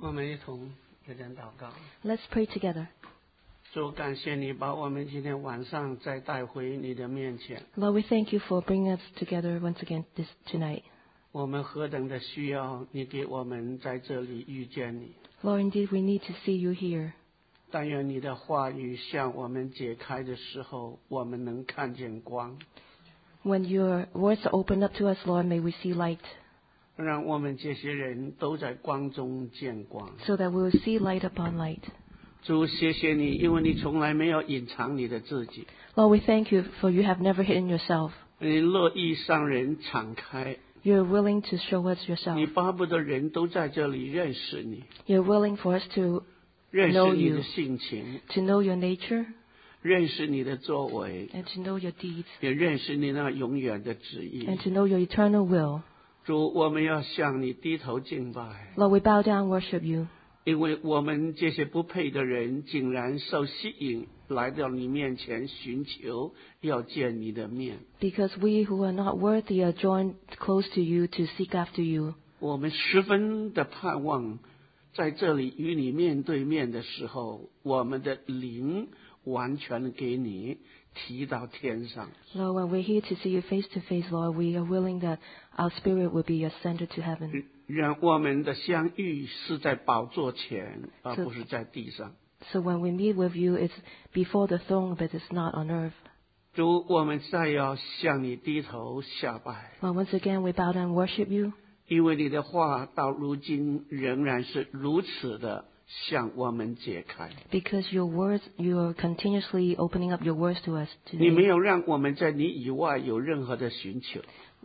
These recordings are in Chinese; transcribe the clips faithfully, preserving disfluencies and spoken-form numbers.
我们一同有点祷告。 Let's pray together. 主，感谢你把我们今天晚上再带回你的面前。 Lord, we thank you for bringing us together once again this tonight. 我们何等的需要你给我们在这里遇见你。 Lord, indeed we need to see you here. 但愿你的话语向我们解开的时候，我们能看见光。 When your words are opened up to us, Lord, may we see light, 让我们这些人都在光中见光。 so that we will see light upon light. 主，谢谢你，因为你从来没有隐藏你的自己， Lord, we thank you for you have never hidden yourself. 你乐意向人敞开， You're willing to show us 你 yourself. 巴不得人都在这里认识你， You're willing for us to 认识 know 你的 you, 性情， to know your nature, 认识你的作为， and to know your deeds, 也认识你那永远的旨意。 and to know your eternal will. 主，我们要向你低头敬拜， Lord, we bow down and worship you, 因为我们这些不配的人，竟然受吸引来到你面前寻求，要见你的面。 because we who are not worthy are joined close to you to seek after you. 我们十分的盼望，在这里与你面对面的时候，我们的灵完全给你提到天上。 Lord, when we're here to see you face to face, Lord, we are willing that our spirit will be ascended to heaven. 让我们的相遇是在宝座前，而是不是在地上。 So when we meet with you, it's before the throne, but it's not on earth. 主，我们再要向你低头下拜， Lord, once again, we bow down and worship you, 因为你的话到如今仍然是如此的向我们解开。 because your words, you are continuously opening up your words to us 你没 today. 有让我们在你以外有任何的寻求，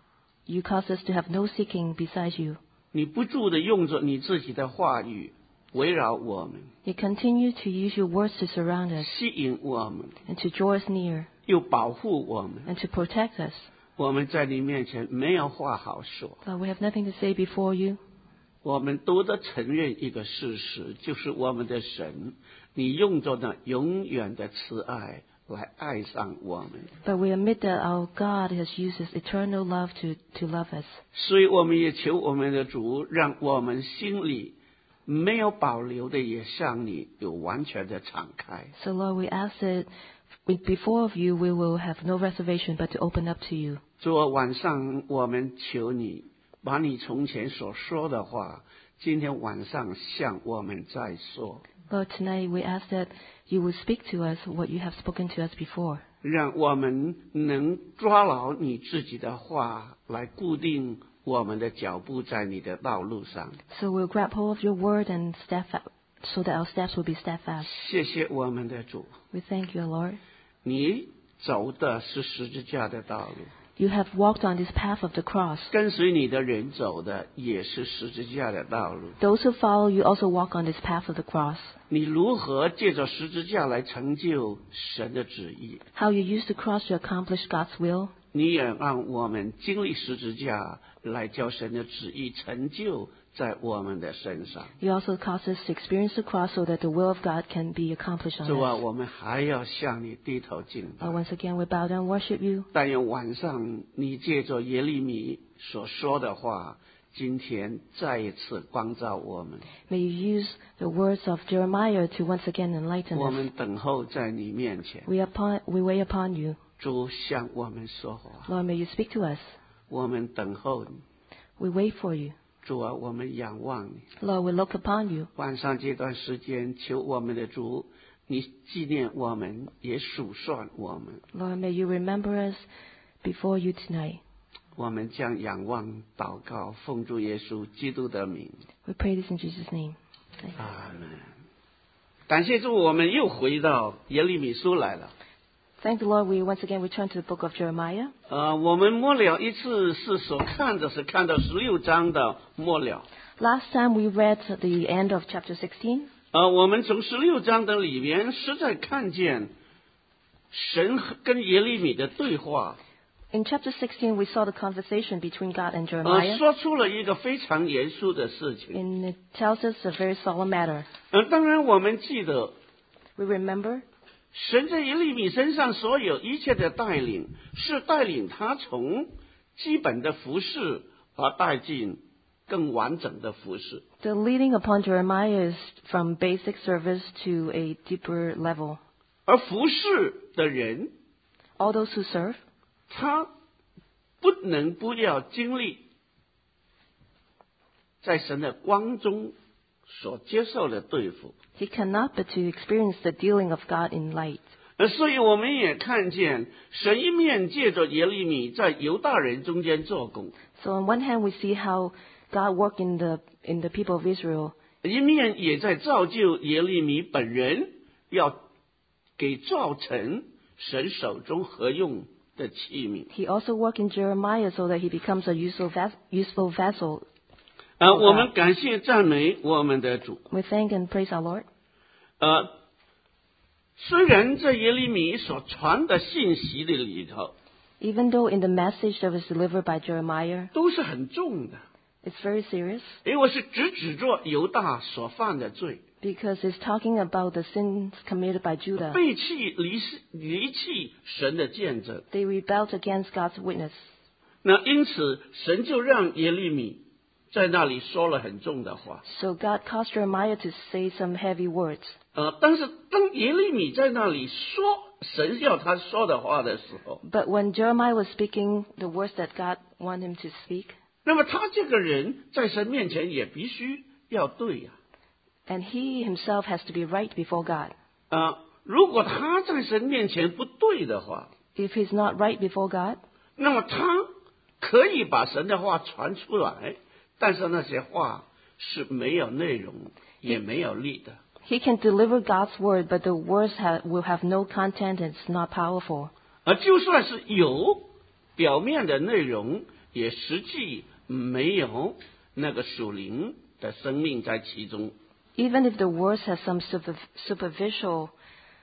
You cause us to have no seeking besides you. 你不住的用着你自己的话语围绕我们， You continue to use your words to surround us 吸引我们， and to draw us near 又保护我们。 and to protect us. 我们在你面前没有话好说， Lord, we have nothing to say before you. 我们都得承认一个事实，就是我们的神，你用着那永远的慈爱来爱上我们， But we admit that our God has used His eternal love to, to love us. 所以我们也求我们的主，让我们心里没有保留的也向你有完全的敞开。 So Lord, we ask that we- before of you, we will have no reservation but to open up to you. 昨晚上我们求你，把你从前所说的话，今天晚上向我们再说， Lord, tonight we ask that you will speak to us what you have spoken to us before. 让我们能抓牢你自己的话，来固定我们的脚步在你的道路上。 So we'll grab hold of your word and step out, so that our steps will be steadfast. 谢谢我们的主， We thank you, Lord. 你走的是十字架的道路， You have walked on this path of the cross. 跟随你的人走的也是十字架的道路。 Those who follow you also walk on this path of the cross. 你如何借着十字架来成就神的旨意？ How you use the cross to accomplish God's will. 你也让我们经历十字架，来叫神的旨意成就在我们的身上。 You also cause us to experience the cross so that the will of God can be accomplished on 主啊， us. 我们还要向你低头敬拜。 Lord, once again, we bow down and worship you. 但愿晚上你借着耶利米所说的话，今天再一次光照我们。 May you use the words of Jeremiah to once again enlighten 我 us. 们等候在你面前， We, upon, we wait upon you. 主向我们说话， Lord, may you speak to us. 我们等候你。 We wait for you. 主啊，我们仰望你。 Lord, we look upon you. 晚上这段时间，求我们的主，你纪念我们，也数算我们。 Lord, may you remember us before you tonight. 我们将仰望祷告，奉主耶稣基督的名， We pray this in Jesus' name. 阿门。感谢主，我们又回到耶利米书来了。 Thank the Lord, we once again return to the book of Jeremiah. 呃，我们末了一次是所看的是看到十六章的末了。 Last time we read the end of chapter sixteen. 呃，我们从十六章的里面实在看见神跟耶利米的对话， In chapter sixteen, we saw the conversation between God and 呃， Jeremiah. 说出了一个非常严肃的事情。 And it tells us a very solemn matter. 呃，当然我们记得 We remember 神在耶利米身上所有一切的带领，是带领他从基本的服饰而带进更完整的服侍。 The leading upon Jeremiah is from basic service to a deeper level. 而服侍的人， All those who serve, 他不能不要经历在神的光中所接受的对付。 he cannot but to experience the dealing of God in light. 呃，所以我们也看见神一面借着耶利米在犹大人中间做工， So on one hand, we see how God worked in the in the people of Israel, 一面也在造就耶利米本人，要给造成神手中合用的器皿。 he also worked in Jeremiah so that he becomes a useful, ves- useful vessel. 呃，我们感谢赞美我们的主。 We thank and praise our Lord. 呃，虽然在耶利米所传的信息的里头 Even though in the message that was delivered by Jeremiah, 都是很重的， it's very serious 因为是直指着犹大所犯的罪， because it's talking about the sins committed by Judah. 背弃离离弃神的见证。 They rebelled against God's witness. 那因此，神就让耶利米在那里说了很重的话。 So God caused Jeremiah to say some heavy words. 呃，但是当耶利米在那里说神要他说的话的时候， But when Jeremiah was speaking the words that God wanted him to speak, 那么他这个人在神面前也必须要对呀、 and he himself has to be right before God. 啊。如果他在神面前不对的话， If he's not right before God, 那么他可以把神的话传出来，但是那些话是没有内容也没有力的。 he can deliver God's word, but the words have, will have no content and it's not powerful. 而就算是有表面的内容，也实际没有那个属灵的生命在其中。 Even if the words have some super, superficial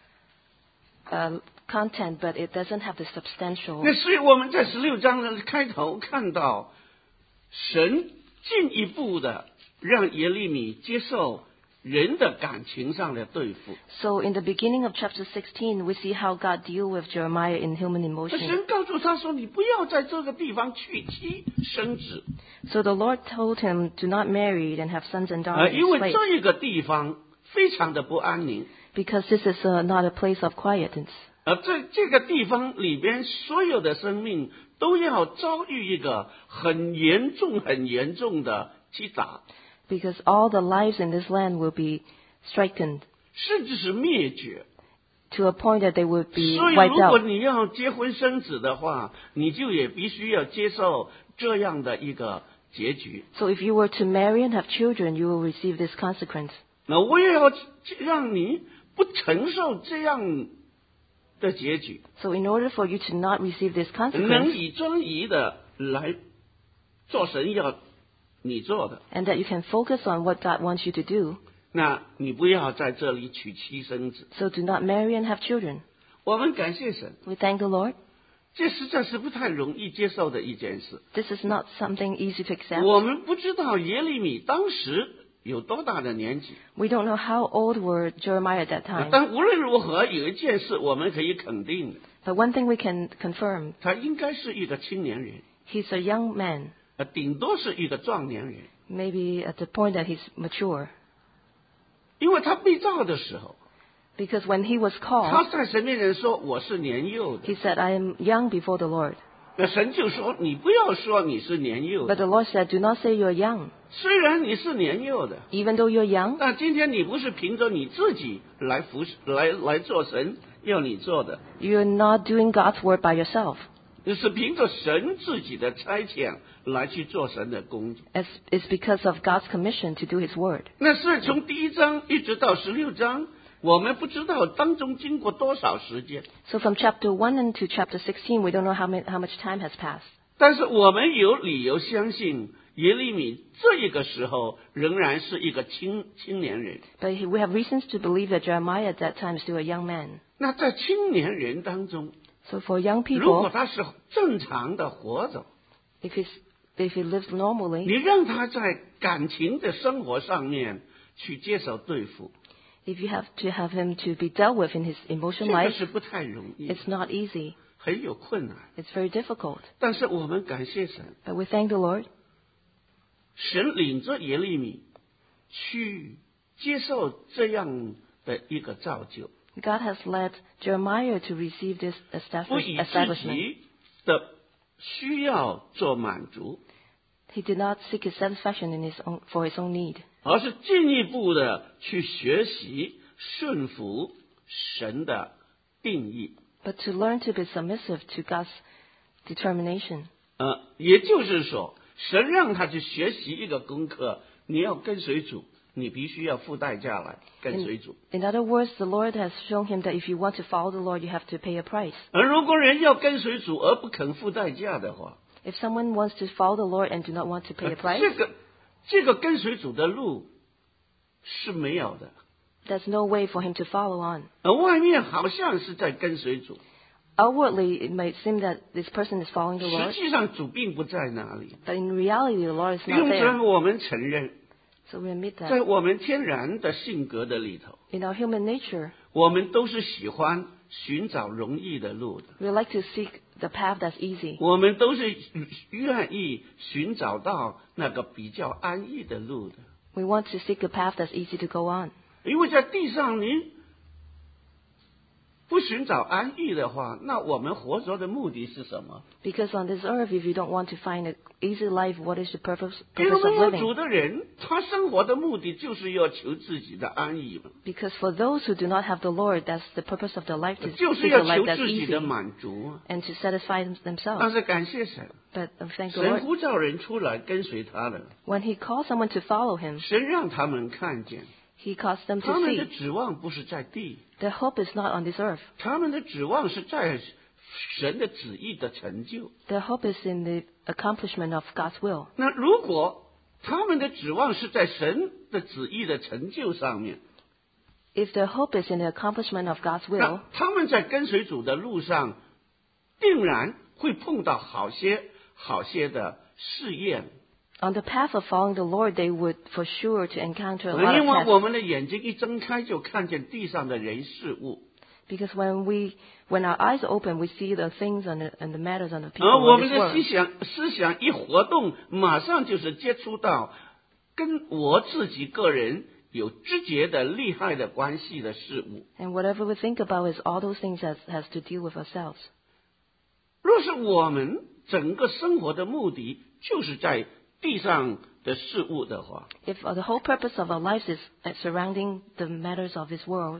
uh, content, but it doesn't have the substantial. 那所以我们在十六章的开头看到，神进一步的让耶利米接受人的感情上的对付。 So in the beginning of chapter sixteen, we see how God deal with Jeremiah in human 那 emotion. 神告诉他说：“你不要在这个地方娶妻生子， So the Lord told him, do not marry and have sons and 呃， daughters, 因为 slaves, 这个地方非常的不安宁。 because this is uh, not a place of quietness. 而在这个地方里边，所有的生命都要遭遇一个很严重、很严重的击打， Because all the lives in this land will be stricken 甚至是灭绝。 to a point that they will be 所以， wiped 如果 out. 你要结婚生子的话，你就也必须要接受这样的一个结局。 So if you were to marry and have children, you will receive this consequence. 那我也要让你不承受这样的结局， So in order for you to not receive this 能 consequence, 以专一的来做神要你做的。 and that you can focus on what God wants you to do, 那你不要在这里娶妻生子。 so do not marry and have children. 我们感谢神， We thank the Lord. 这实在是不太容易接受的一件事。 This is not something easy to accept. 我们不知道耶利米当时有多大的年纪， We don't know how old were Jeremiah at that time. 但无论如何，有一件事我们可以肯定的， But one thing we can confirm, 他应该是一个青年人， he's a young man, 呃，顶多是一个壮年人， maybe at the point that he's mature. 因为他被造的时候， Because when he was 他 called, 在神面前说我是年幼的， he said, I am young before the Lord. 那神就说你不要说你是年幼 But 的， the Lord said, do not say you're young. 虽然你是年幼的， Even though you're young, 但今天你不是凭着你自己来服侍来来做神要你做的， you're not doing God's work by yourself. 你是凭着神自己的差遣来去做神的工作。 It's, it's because of God's commission to do his word. 那是从第一章一直到十六章，我们不知道当中经过多少时间， So from chapter one into chapter sixteen, we don't know how, many, how much time has passed. 但是我们有理由相信耶利米这一个时候仍然是一个青青年人。 But we have reasons to believe that Jeremiah at that time is still a young man. 那在青年人当中， So for young 如果 people, 他是正常的活着， if, he's, if he lives 你 normally, 让他在感情的生活上面去接受对付， if you have to have him to be dealt with in his 这 emotion 个 life, 是不太容易， it's not easy. 很有困难。 It's very difficult. 但是我们感谢神， But we thank the Lord. 神领着耶利米去接受这样的一个造就， God has led Jeremiah to receive this 不以 establish, 自 establishment. 己的需要做满足， He did not seek his satisfaction in his own, for his own need, 而是进一步的去学习顺服神的定义。 but to learn to be submissive to God's determination. 呃，也就是说，神让他去学习一个功课，你要跟随主，你必须要付代价来跟随主。 In other words, the Lord has shown him that if you want to follow the Lord, you have to pay a price. 而如果人要跟随主而不肯付代价的话， If someone wants to follow the Lord and do not want to pay a 这 price, 个这个跟随主的路是没有的。 there's no way for him to follow on. 而外面好像是在跟随主， Outwardly, it might seem that this person is following the 实 Lord, 际上主并不在那里。 but in reality, the Lord is 弟 not 兄姊 there. 妹，我们承认， So we admit 在 that 我们天然的性格的里头， in our human nature, 我们都是喜欢寻找容易的路的， we like to seek the path that's easy. 我们都是愿意寻找到那个比较安逸的路的。 We want to seek a path that's easy to go on. 因为在地上您不寻找安逸的话，那我们活着的目的是什么？ Because on this earth, if you don't want to find an easy life, what is the purpose, 因为 purpose 没 of 有 living? 主的人，他生活的目的就是要求自己的安逸嘛， Because for those who do not have the Lord, that's the purpose of their life, to 就是 seek 要 a life 求 that's 自己的 easy 满足啊。 and to satisfy them- 但 themselves. 是感谢神， But uh, thank the 神 Lord, 呼召人出来跟随他的， when He calls someone to follow Him, 神让他们看见， He calls them 他 to 们的 see. 指望不是在地， Their hope is not on this earth. 他们的指望是在神的旨意的成就。 Their hope is in the accomplishment of God's will. 那如果他们的指望是在神的旨意的成就上面， If their hope is in the accomplishment of God's 那 will, 他们在跟随主的路上，定然会碰到好些好些的试验。 on the path of following the Lord, they would for sure to encounter a lot 因 of 为我 tests. 们的眼睛一睁开，就看见地上的人事物， Because when we, when our eyes open, we see the things and the, and the matters and the people 而我 of 们 this 的思 world. 想思想一活动，马上就是接触到跟我自己个人有直接的利害的关系的事物。 And whatever we think about is all those things that has to deal with ourselves. 若是我们整个生活的目的就是在地上的事物的话， If uh, the whole purpose of our lives is uh, surrounding the matters of this world,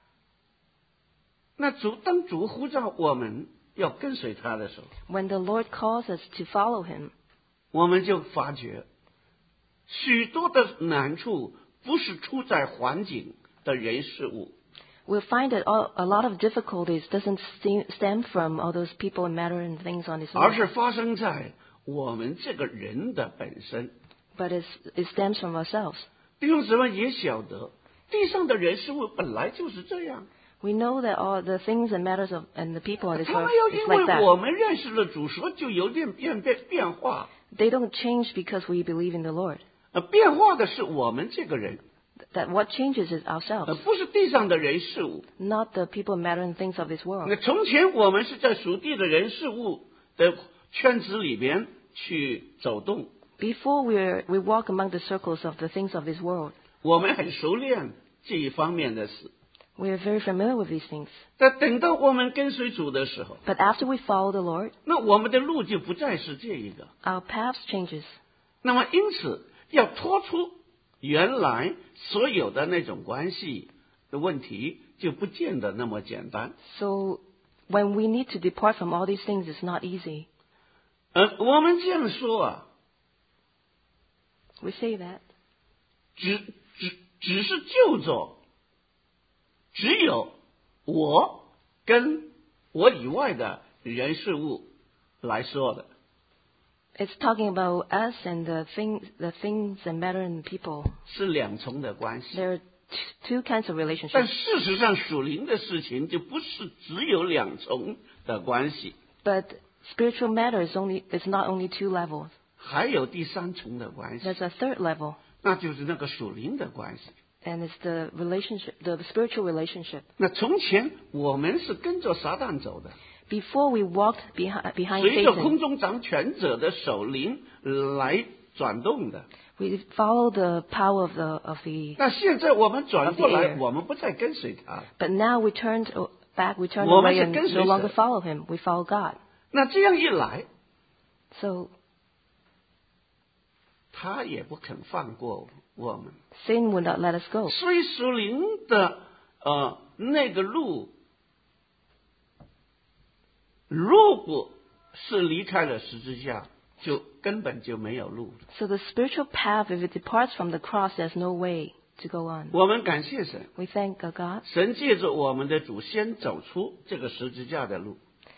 那主当主呼召我们要跟随他的时候， when the Lord calls us to follow Him, 我们就发觉许多的难处不是出在环境的人事物， we'll find that all, a lot of difficulties doesn't stem, stem from all those people and matter and things on this 而 earth, 是发生在我们这个人的本身。 but it's, it stems from ourselves. 弟兄姊妹也晓得，地上的人事物本来就是这样， We know that all the things and matters of and the people on this 他 earth 们要 is 因 like 为 that. 我们认识了主，所以就有点变变变化。 They don't change because we believe in the Lord. 呃，变化的是我们这个人， That what changes is 呃， ourselves, 不是地上的人事物。 not the people, matter, and things of this 那 world. 从前我们是在属地的人事物的圈子里边去走动， Before we we walk among the circles of the things of this world, 我们很熟练这一方面的事。 we are very familiar with these things. 但等到我们跟随主的时候， But after we follow the Lord, 那我们的路就不再是这一个。 our path changes. 那么因此要脱出原来所有的那种关系的问题，就不见得那么简单。 So when we need to depart from all these things, it's not easy. 呃，我们这样说啊， We say that. 只只只是就着只有我跟我以外的人事物来说的。 It's talking about us and the things, the things and matter and people. 是两重的关系。 There are t- two kinds of 但 relationships. 事实上，属灵的事情就不是只有两重的关系， But spiritual matter is only is not only two levels. 还有第三重的关系， There's a third level, 那就是那个属灵的关系。 and it's the relationship, the spiritual relationship. 那从前我们是跟着撒旦走的， Before we walked behind behind 随着 Satan, 空中掌权者的首领来转动的。 We follow the power of the of the. 那现在我们转过 Of the 来， air. 我们不再跟随他。 But now we turned back. We turned 我们 away 是 and 跟随 no longer 神。 follow him. We follow God. 那这样一来， So 他也不肯放过我们。 sin would not let us go. 所以属灵的呃那个路，如果是离开了十字架，就根本就没有路了。 So the spiritual path, if it departs from the cross, there's no way to go on. 我们感谢神， We thank God. 神借着我们的主先走出这个十字架的路，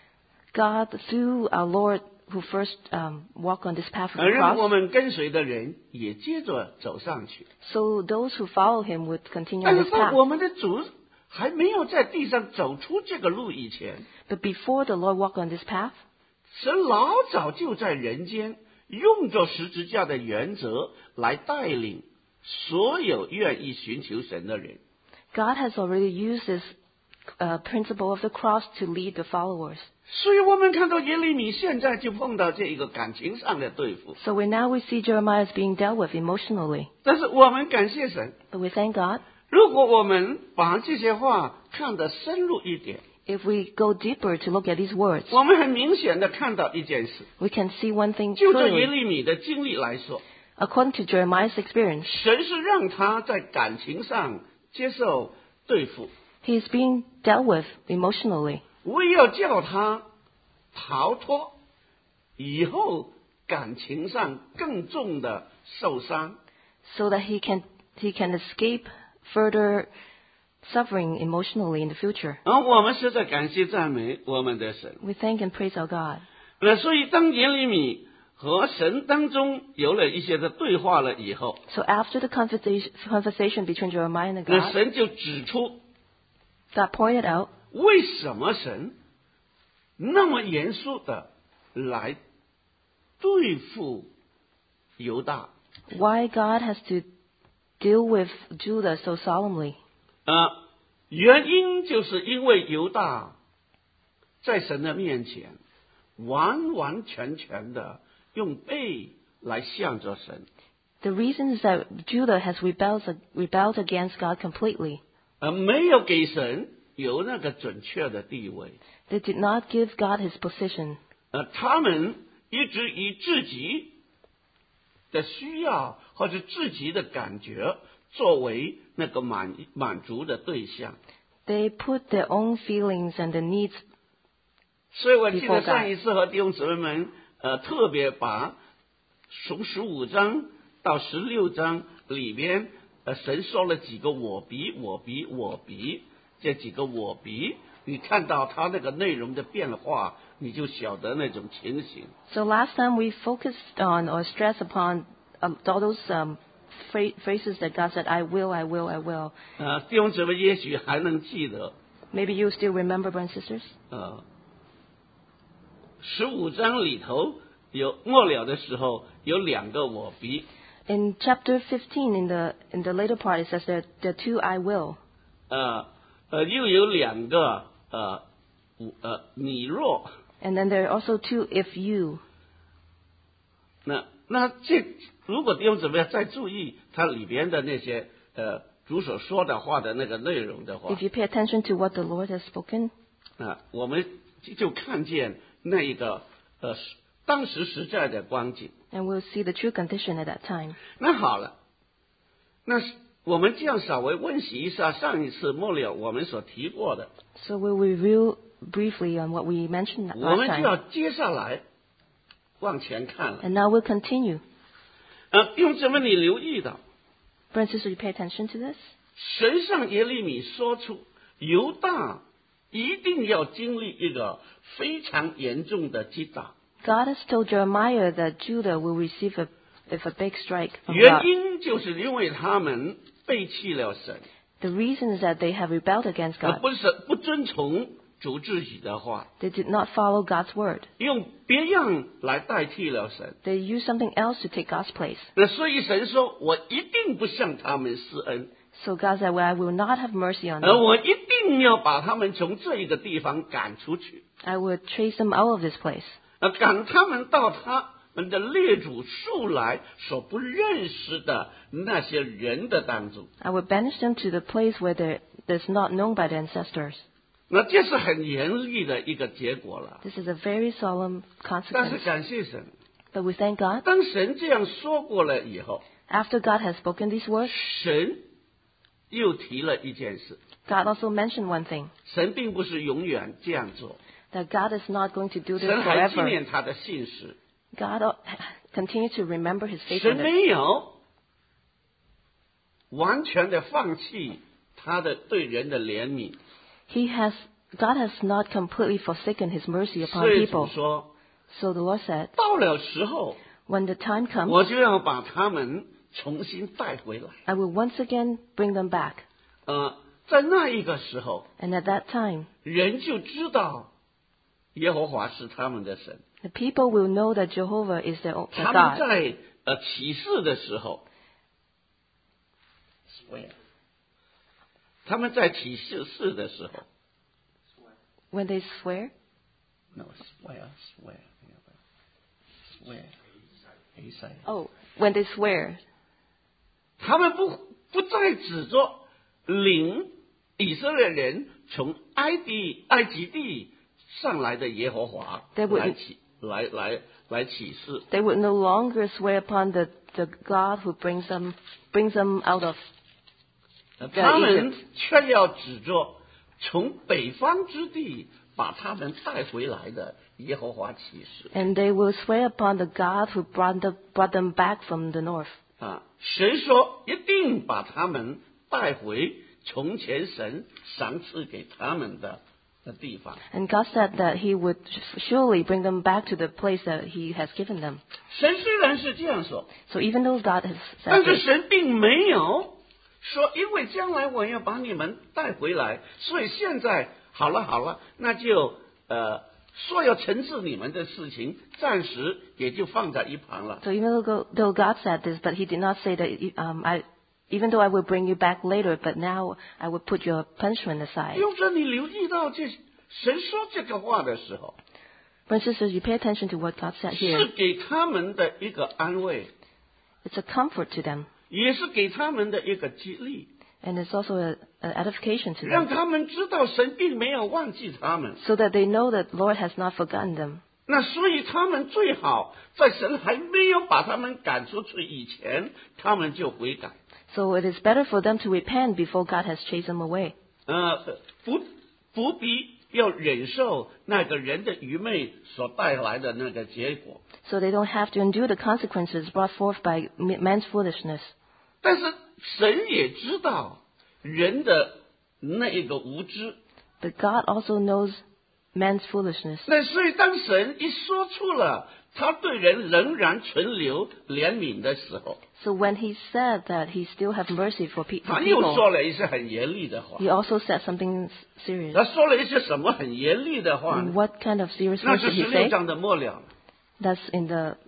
God, through our Lord who first um, walked on this path of 而 the 让我 cross, 们跟随的人也接着走上去。 so those who follow him would continue 但 on 是 this 当 path. 我们的主还没有在地上走出这个路以前， But before the Lord walked on this path, 神老早就在人间用着十字架的原则来带领所有愿意寻求神的人。 God has already used this uh, principle of the cross to lead the followers. 所以我们看到耶利米现在就碰到这一个感情上的对付， So we now we see Jeremiah is being dealt with emotionally. 但是我们感谢神， But we thank God. 如果我们把这些话看得深入一点， If we go deeper to look at these words, 我们很明显的看到一件事， we can see one thing 就这耶 clearly. 利米的经历来说， According to Jeremiah's experience, 神是让他在感情上接受对付， he is being dealt with emotionally. 为要叫他逃脱以后感情上更重的受伤。 So that he can he can escape further suffering emotionally in the future. 而我们实在感谢赞美我们的神。 We thank and praise our God. 那所以当耶利米和神当中有了一些的对话了以后， So after the conversation, conversation between Jeremiah and 那 God, 神就指出 God pointed out 为什么神那么严肃的来对付犹大。 why God has to deal with Judah so solemnly. 呃，原因就是因为犹大在神的面前完完全全的用背来向着神， The reason is that Judah has rebelled, rebelled against God completely. 而没有给神有那个准确的地位。 They did not give God his position. 呃，他们一直以自己的需要或者自己的感觉作为那个满满足的对象。 They put their own feelings and their needs. 所以我记得上一次和弟兄姊妹们呃特别把从十五章到十六章里边呃神说了几个我比我比我比这几个我比，你看到他那个内容的变化，你就晓得那种情形。 So last time we focused on or stressed upon um, all those um, phra- phrases that God said, I will, I will, I will. 呃，弟兄姊妹也许还能记得， Maybe you still remember, brothers and sisters? 呃，十五章里头有末了的时候有两个我比， In chapter fifteen, in the in the later part, it says that the two I will. 呃呃又有两个呃呃你若。 And then there are also two if you. 那那这如果弟兄姊妹再注意它里边的那些呃主所说的话的那个内容的话， If you pay attention to what the Lord has spoken, 啊，我们就就看见那一个呃当时实在的光景。 and we'll see the true condition at that time. 那好了，那我们这样稍微温习一下上一次末了我们所提过的， So we'll review briefly on what we mentioned 我 last 们就要 time. 接下来往前看了。 And now we'll continue. 呃，弟兄姊妹，你留意到 Brothers and sisters, you pay attention to this? 神向耶利米说出犹大一定要经历一个非常严重的击打， God has told Jeremiah that Judah will receive a, if a big strike from 原 God. 因就是因为他们背弃了神， The reason is that they have rebelled against 而 God. 不是不遵从主自己的话， They did not follow God's word. 用别样来代替了神。 They used something else to take God's place. 那所以神说：“我一定不向他们施恩， So God said, well, I will not have mercy on 而 them. 我一定要把他们从这一个地方赶出去， I will chase them out of this place. 呃，赶他们到他们的列祖素来所不认识的那些人的当中。 I will banish them to the place where there is not known by the ancestors. 那这是很严厉的一个结果了。 This is a very solemn 但是 consequence. 感谢神， But we thank God. 当神这样说过了以后， After God has spoken these words, 神又提了一件事， God also mentioned one thing, 神并不是永远这样做， that God is not going to do this 神还纪 forever. 念他的信实， God uh, continues to remember his 神 faithfulness. 没有完全的放弃他的对人的怜悯。 He has, God has not completely forsaken his mercy upon 所以主 people. 说， So the Lord said, 到了时候， when the time 我 comes, 就要把他们重新带回来。 I will once again bring them back. 呃，在那一个时候， And at that time, 人就知道耶和华是他们的神。 the people will know that Jehovah is their, own, their 他们 God. 在呃启示的时候 swear 他们在启示示的时候 When they swear, no swear swear swear 黑塞 oh, when they swear, 他们不不再指着领以色列人从埃及埃及地上来的耶和华 They would- 来启来来来启示， they would no longer swear upon the, the God who brings them, brings them out of 他们却要指着从北方之地把他们带回来的耶和华启示 And they will swear upon the God who brought, the, brought them back from the north. 啊！神说一定把他们带回从前神赏赐给他们的的地方。 And God said that He would surely bring them back to the place that He has given them. 神虽然是这样说， So even though God has 但 said 是 this, 神并没有说，因为将来我要把你们带回来，所以现在好了好了，那就呃说要惩治你们的事情，暂时也就放在一旁了。 so even though, though God said this, but He did not say that um, I, even though I will bring you back later, but now I will put your punishment aside. 用着你留意到这神说这个话的时候， Brothers and sisters, you pay attention to what God said 是 here. 给他们的一个安慰， It's a comfort to them, 也是给他们的一个激励， and it's also an edification to 让 them, 他们知道神并没有忘记他们。 so that they know that Lord has not forgotten them. 那所以他们最好在神还没有把他们赶出去以前，他们就悔改。 So it is better for them to repent before God has chased them away. 呃，不不必要忍受那个人的愚昧所带来的那个结果。 So they don't have to endure the consequences brought forth by man's foolishness. 但是神也知道人的那一个无知， But God also knows man's foolishness. 那所以当神一说出了他对人仍然存留怜悯的时候， So when he said that he still have mercy for, pe- 他 for 又 people, 说了一些很严厉的话。 he also said something serious. 他说了一些什么很严厉的话 And 呢？ what kind of serious 那 words 是 did 十 he 六 say? 章的末了， That's in the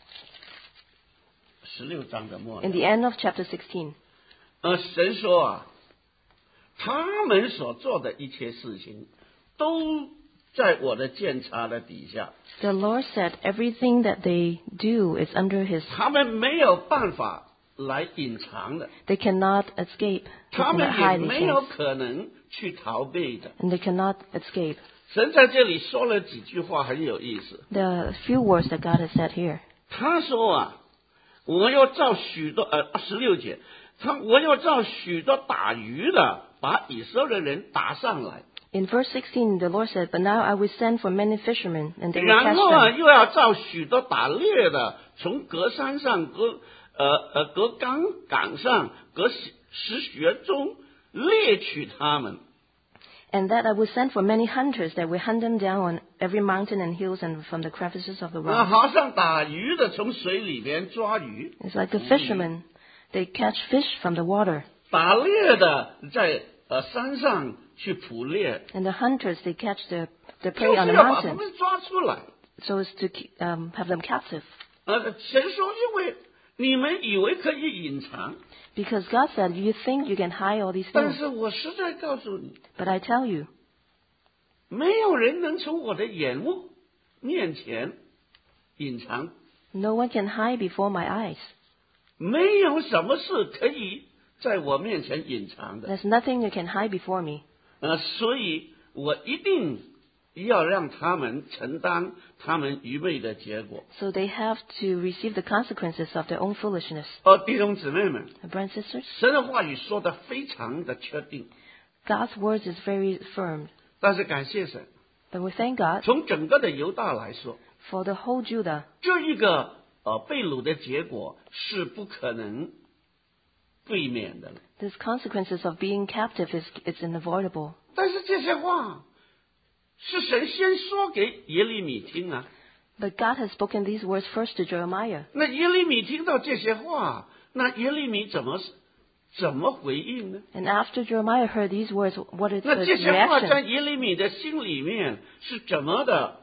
十六章的末 in 了。 the end of chapter sixteen. 呃，神说啊，他们所做的一切事情，都在我的监察的底下， The Lord said everything that they do is under his. 他们没有办法来隐藏的， They cannot escape. They 他 cannot 们也 hide these 没有 things. 可能去逃避的。 And they cannot escape. 神在这里说了几句话很有意思。 The few words that God has said here. 他说啊，我要造许多呃十六节，他我要造许多打鱼的，把以色列人打上来， In verse sixteen, the Lord said, "But now I will send for many fishermen, and they will 然 catch 后啊 them." 又要造许多打猎的，从隔山上、隔呃呃隔冈岗上、隔石穴中猎取他们。 And that I will send for many hunters that will hunt them down on every mountain and hills and from the crevices of the 啊， rock. 好像打鱼的从水里边抓鱼， It's like the fishermen. They catch fish from the water. 打猎的在呃山上去捕猎， And the hunters, they catch the, the 就 prey on 是 the 要把他 mountains 们抓出来。 so as to keep- um, have them captive. 呃，神说，因为你们以为可以隐藏， Because God said, you think you can hide all these 但 things. 是我实在告诉你， But I tell you, 没有人能从我的眼目面前隐藏 No one can hide before my eyes. 没有什么事可以在我面前隐藏的。 There's nothing you can hide before me. 呃，所以我一定要让他们承担他们愚昧的结果。 So they have to receive the consequences of their own foolishness. 而弟兄姊妹们， Brothers and sisters, 神的话语说得非常的确定， God's words is very firm. 但是感谢神， But we thank God 从整个的犹大来说， for the whole Judah. 这一个呃被掳的结果是不可能避免的。 These consequences of being captive is, is unavoidable. 但是这些话是神先说给耶利米听啊。 But God has spoken these words first to Jeremiah. 那耶利米听到这些话，那耶利米怎么怎么回应呢？ And after Jeremiah heard these words, what is 那 his 这些话在 reaction? 耶利米的心里面是怎么的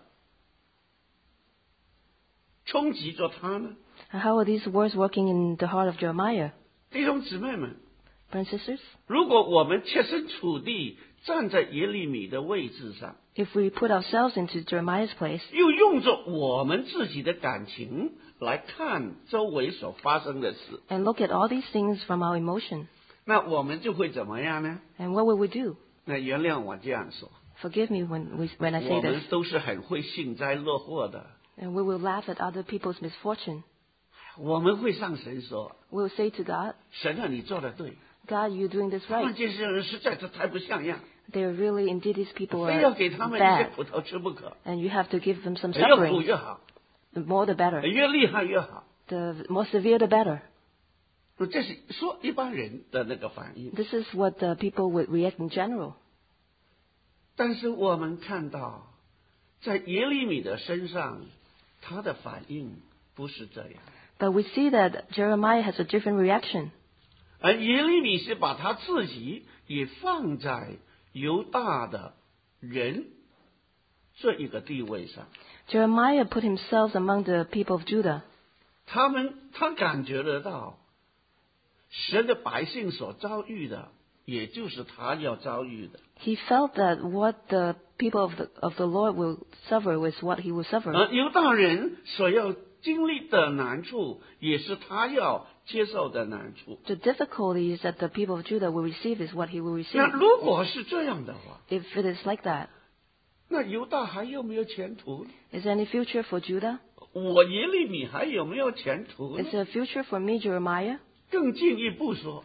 冲击着他呢？ And how are these words working in the heart of Jeremiah? 弟兄姊妹们， Brothers and sisters, 如果我们切身处地站在耶利米的位置上， if we put ourselves into Jeremiah's place, 又用着我们自己的感情来看周围所发生的事， and look at all these things from our emotion, 那我们就会怎么样呢？ and what will we do? 那原谅我这样说， Forgive me when, we, when I 我 say 们 this. 都是很会幸灾乐祸的， And we will laugh at other people's misfortune. 我们会向神说 We will say to God, 神啊，你做的对， God, you're doing this 他们 right. 这些人实在是太不像样， They're really, indeed, these people 非要 are 给他们一些 bad. 苦头吃不可， And you have to give them some 越苦 suffering. 越好， The more the better. 越厉害越好。 The more severe the better. 这是说一般人的那个反应， This is what the people would react in general. 但是我们看到，在耶利米的身上，他的反应不是这样。 But we see that Jeremiah has a different reaction. 而耶利米是把他自己也放在犹大的人这一个地位上， Jeremiah put himself among the people of Judah. 他们他感觉得到，神的百姓所遭遇的，也就是他要遭遇的。 He felt that what the people of the, of the Lord will suffer was what he will suffer. 而犹大人所要经历的难处，也是他要接受的难处。 The difficulties that the people of Judah will receive is what he will 那 receive. 如果是这样的话， If it is like that, 那犹大还有没有前途呢？ is there any future for Judah? 我耶利米还有没有前途呢 Is？there a future for me, Jeremiah? 更进一步说，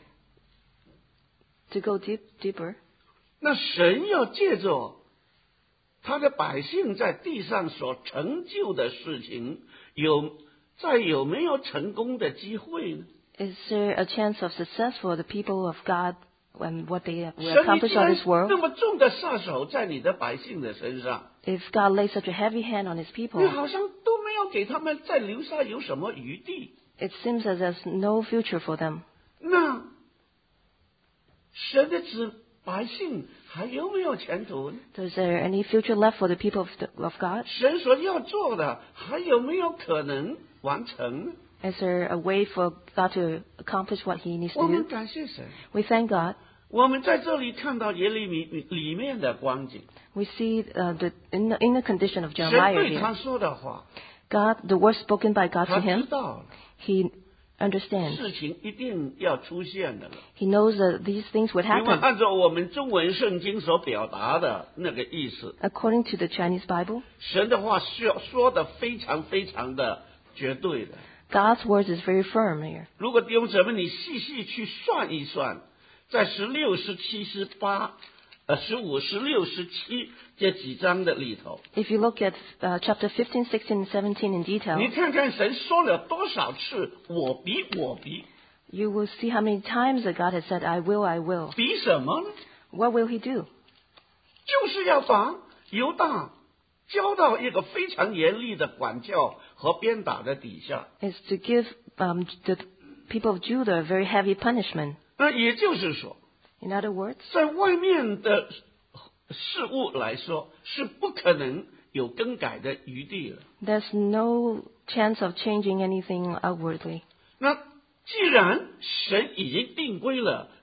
To go deep, deeper, 那神要借着他的百姓在地上所成就的事情，有再有没有成功的机会呢？ is there a chance of success for the people of God when what they have 神 will 你 accomplish 既 on 然 this world? 那么重的杀手在你的百姓的身上， If God lays such a heavy hand on his 你 people, 好像都没有给他们再留下有什么余地。 it seems as there's no future for them. 那神的子百姓还有没有前途呢？ So is there any future left for the people of, the, of God? 神所要做的还有没有可能完成呢？ Is there a way for God to accomplish what he needs 我 to 们 do? 感谢神， We thank God. 我们在这里看到耶利米里面的光景， We see uh, the, in, the, in the condition of 神 Jeremiah 对他 here. 说的话， God, the words spoken by God 他 to 知 him, 道了， he understands. 事情一定要出现的了。 He knows that these things would 因为 happen. 按照我们中文圣经所表达的那个意思， According to the Chinese Bible, 神的话说说的非常非常的绝对的。 God's words is very firm here. 如果弟兄姊妹你细细去算一算，在十六、十七、十八、呃十五、十六、十七这几章的里头， If you look at uh, chapter fifteen, sixteen, and seventeen in 你 detail, 看看神说了多少次“我比我比 you will see how many times that God has said, I will, I will. ”， 比什么呢？ What will he do? 就是要把犹大交到一个非常严厉的管教和鞭打的底下。 Is to give um, the people of Judah a very heavy punishment. 那也就是说， In other words, 在外面的事物来说，是不可能有更改的余地了。 there's no chance of changing anything outwardly. 那既然神已经定规了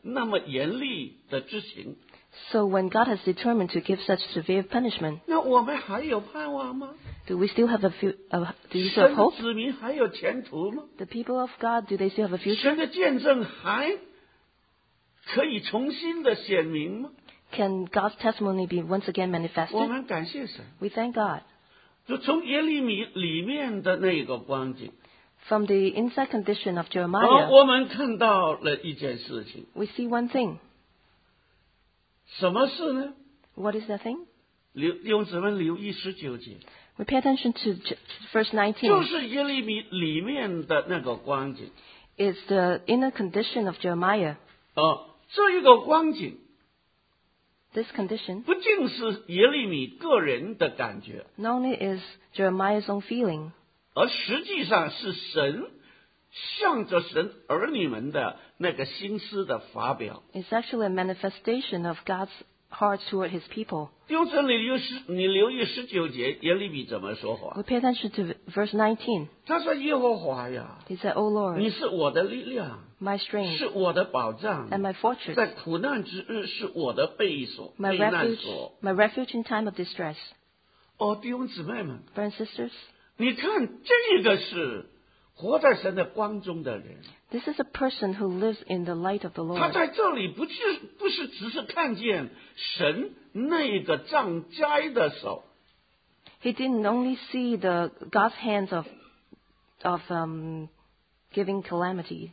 那么严厉的执行， So when God has determined to give such severe punishment, 那我们还有盼望吗？ do we still have a few, uh, do you still 神 have 的 hope? 子民还有前途吗？ The people of God, do they still have a future? 神的见证还可以重新的显明吗？ Can God's testimony be once again 我 manifested? 们感谢神， We thank God. 就从耶利米里面的那个光景， From the inside condition of 而 Jeremiah, 我们看到了一件事情， we see one thing. 什么事呢？ What is that thing? 留弟兄姊妹留意十九节， We pay attention to j- verse 就 nineteen. 是耶利米里面的那个光景。 It's the inner condition of Jeremiah. 哦，这一个光景 This condition 不仅是耶利米个人的感觉， not only is Jeremiah's own feeling, 而实际上是神向着神儿女们的那个心思的发表。 it's actually a manifestation of God's heart toward his people. 弟兄姊妹，你留十你留意十九节耶利米怎么说话 We？pay attention to verse nineteen. 他说：“耶和华呀， He said, O Lord, 你是我的力量， my strength 是我的保障， and my fortress, 在苦难之日是我的避所、 my 避难 refuge, 所。 my refuge in time of distress. ” 哦，弟兄姊妹们， Brothers and sisters, 你看这个是活在神的光中的人。 this is a person who lives in the light of the 他 Lord. 在这里不是不是只是看见神那个降灾的手， He didn't only see the God's hands of of um, giving calamity.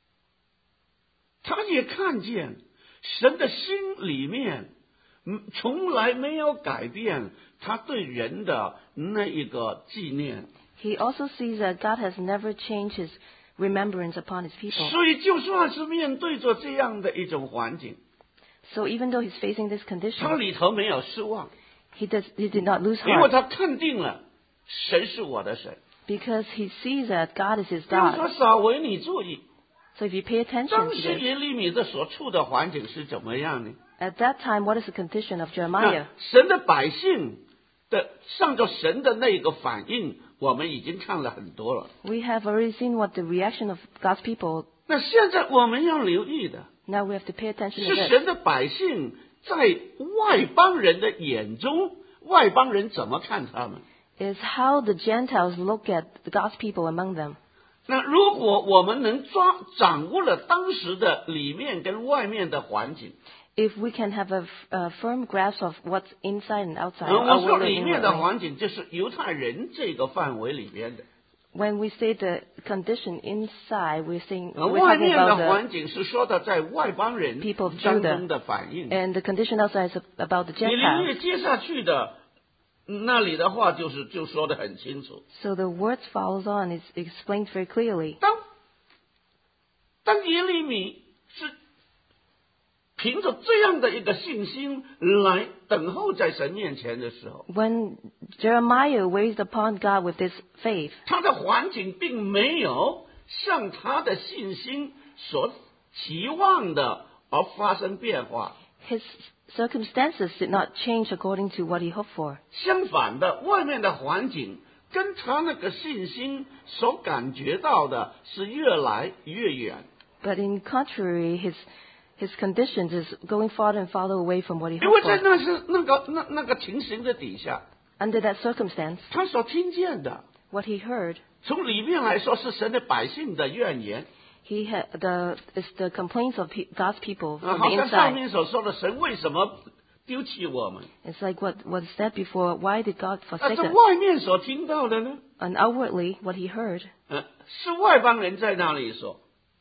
他也看见神的心里面，嗯，从来没有改变他对人的那一个纪念。 He also sees that God has never changed his remembrance upon his people. 所以，就算是面对着这样的一种环境， So even though he's facing this 他 condition, 里头没有失望， he does he did not lose 因为 heart 他肯定了神是我的神。 because he sees that God is his 比如说， God. 稍微你注意， So if you pay attention 当 to 时 this, 耶利米的所处的环境是怎么样呢？ at that time, what is the condition of 那 Jeremiah? 神的百姓的上着神的那个反应，我们已经看了很多了。 We have already seen what the reaction of God's people. 那现在我们要留意的 Now we have to pay attention 是 to this. 神的百姓在外邦人的眼中，外邦人怎么看他们？ Is how the Gentiles look at the God's people among them. 那如果我们能抓掌握了当时的里面跟外面的环境， If we can have a, f- a firm grasp of what's inside and outside, 呃，我说 outwardly 里 and 面的 inwardly. 环境就是犹太人这个范围里边的， When we say the condition inside, we're saying 呃， we're 外 talking 面的 about the 环境是说的在外邦人 people of 当 Judah 中的反应。 and the condition outside is about the 你留意 Gentiles. 接下去的那里的话，就是就说的很清楚。 So the words follows on is explained very clearly. 当当耶利米是凭着这样的一个信心来等候在神面前的时候， When Jeremiah waited upon God with this faith, 他的环境并没有像他的信心所期望的而发生变化。 his circumstances did not change according to what he hoped for. 相反的，外面的环境跟他那个信心所感觉到的是越来越远。 But in contrary, his his conditions is going farther and farther away from what he 因为 hoped 在 for. 那是那个那那个情形的底下， Under that circumstance, 他所听见的， what he heard, 从里面来说是神的百姓的怨言， he had the is the complaints of pe- God's people 啊， from 好 the 像上 inside. 面所说的，神为什么丢弃我们？ It's like what was said before. Why did God 那 forsake 这 us? 外面所听到的呢？ And outwardly, what he heard 呃，是外邦人在那里说，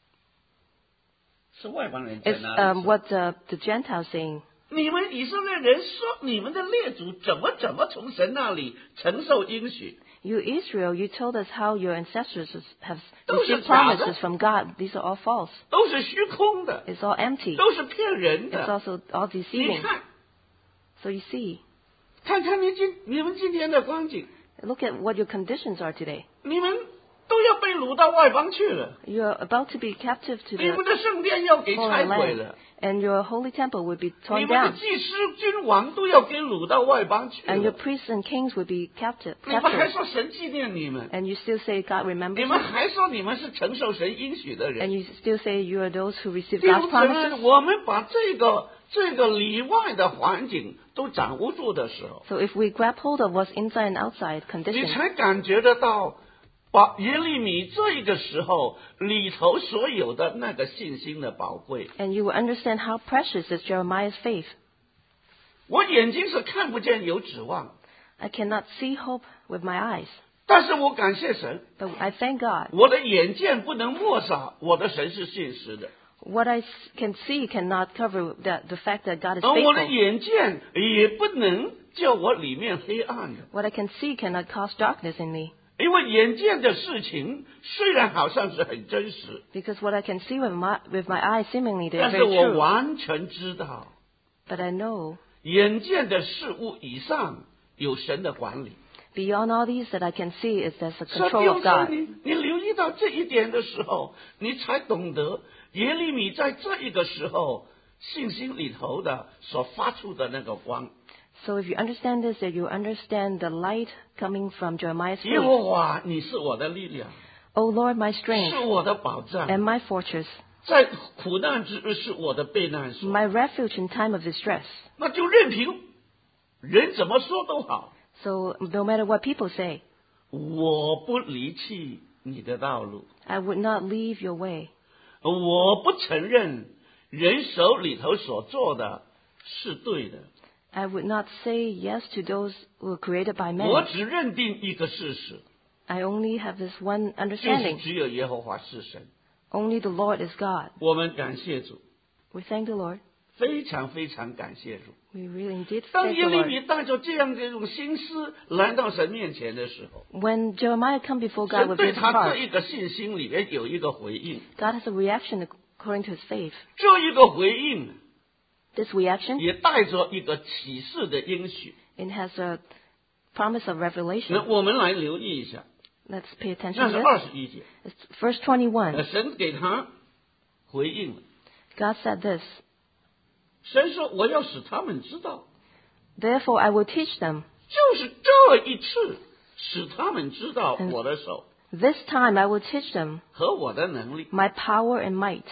是外邦人在 is 那里 um, 说。 what the, the Gentiles saying. 你们以色列人说，你们的列祖怎么怎么从神那里承受应许？ You Israel, you told us how your ancestors have 都是 received 假的。 promises from God. These are all false. 都是虚空的， It's all empty. 都是骗人 It's 的。 also all 你 deceiving. 看， So you see, 看看你今你们今天的光景， look at what your conditions are today. 你们都要被掳到外邦去了。 You're about to be captive to 你们 the 的圣殿要给 foreign 拆毁 land, 了， and your holy temple will be 你 torn 们的 down, 祭司君王都要给掳到外邦去 and your 了。 priests and kings will be captive, 你们还 captured. 说神纪念你们， And you still say God 你 remembers 们 you, 还说你们是承受神应许的 and 人。 you still say you are those who receive 弟 God's 兄姊妹， promises. 我们把这个这个里外的环境都掌握住的时候， So if we grab hold of what's inside and outside 你 conditions, 才感觉得到，把耶利米这个时候里头所有的那个信心的宝贵。 and you will understand how precious is Jeremiah's faith. 我眼睛是看不见有指望， I cannot see hope with my eyes, 但是我感谢神， but I thank God. 我的眼见不能抹杀我的神是信实的， What I s- can see cannot cover the, the fact that God is 而我的 faithful. 眼见也不能叫我里面黑暗的。 What I can see cannot cause darkness in me, 因为眼见的事情虽然好像是很真实， because what I can see with my, with my eyes seemingly they're 但是 very 我 true. 完全知道， But I know 眼见的事物以上有神的管理。 beyond all these that I can see is there's a 所以 control 弟 of 兄姊妹 God. 你你留意到这一点的时候，你才懂得耶利米在这一个时候信心里头的所发出的那个光。 So if you understand this, that you understand the light coming from Jeremiah's 耶 faith. 和华，你是我的力量， O Lord, my 是 strength 我的保障， and my fortress, 在苦难之日是我的避难所。 my refuge in time of distress. 那就任凭人怎么说都好， So no matter what people say, 我不离弃你的道路， I would not leave your way. 我不承认人手里头所做的是对的， I would not say yes to those who are created by 我 men. 只认定一个事实， I only have this one 就是 understanding. 只有耶和华是神。 Only the Lord is God. 我们感谢主， We thank the Lord. 非常非常感谢主。 We really indeed 当 thank 耶 the 利 Lord. 米带着这样的一种心思来到神面前的时候， When Jeremiah come before God 神 with 对 his 他 heart, 这一个信心里面有一个回应， God has a reaction according to his faith. 这一个回应 This reaction, 也带着一个启示的应许。 it has a promise of 那 revelation. 我们来留意一下， Let's pay attention 那 to 是 this. 二十一节， It's verse twenty-one. 呃神给他回应了。 God said this, 神说：“我要使他们知道， Therefore I will teach them. 就是这一次，使他们知道嗯我的手 This time I will teach them 和我的能力， my power and might.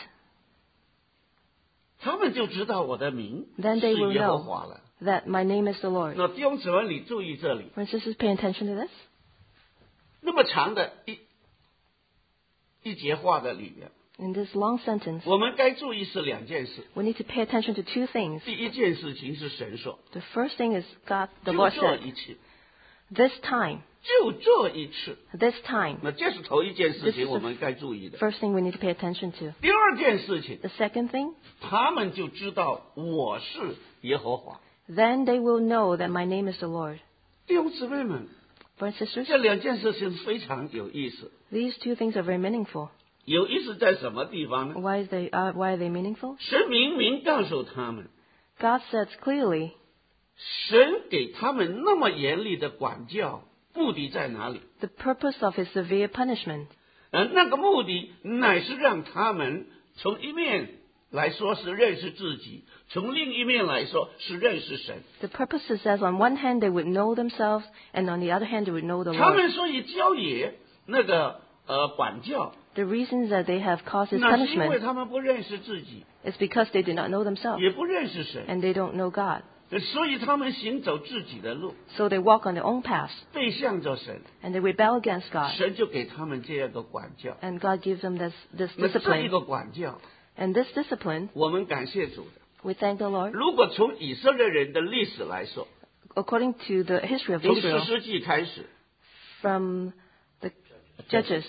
他们就知道我的名 Then 是 they will 耶和 know 华了。” that my name is the Lord. 那弟兄姊妹，你注意这里， Friends and sisters, pay attention to this. 那么长的一一节话的里面， In this long sentence, 我们该注意是两件事。 we need to pay attention to two things. 第一件事情是神说， The first thing is God, the 就 Lord 这 said, 一次， this time, 就这一次。 this time. 那这是头一件事 This is 情， the 我们该注意的。 first thing we need to pay attention to. 第二件事情， The second thing, 他们就知道我是耶和华。 then they will know that my name is the Lord. 弟兄姊妹们， Brothers and sisters, 这两件事情非常有意思。 these two things are very meaningful. 有意思在什么地方呢？ Why, is they, uh, why are they meaningful? 神明明告诉他们， God says clearly, 神给他们那么严厉的管教，目的在哪里？ the purpose of his severe punishment 呃，那个目的乃是让他们从一面来说是认识自己，从另一面来说是认识神。 The purpose is that on one hand they would know themselves, and on the other hand they would know the 他 Lord. 们所以教也那个呃管教， The reasons that they have caused this 那是因为 punishment 他们不认识自己， is because they do not know themselves, 也不认识神， and they don't know God. 所以他们行走自己的路， So they walk on their own paths, 背向着神， and they rebel against God. 神就给他们这样的管教。 And God gives them this, this 那这一 discipline. 个管教， And this discipline, 我们感谢主的。 we thank the Lord. 如果从以色列人的历史来说， According to the history of 从士 Israel, 师记开始， from the Judges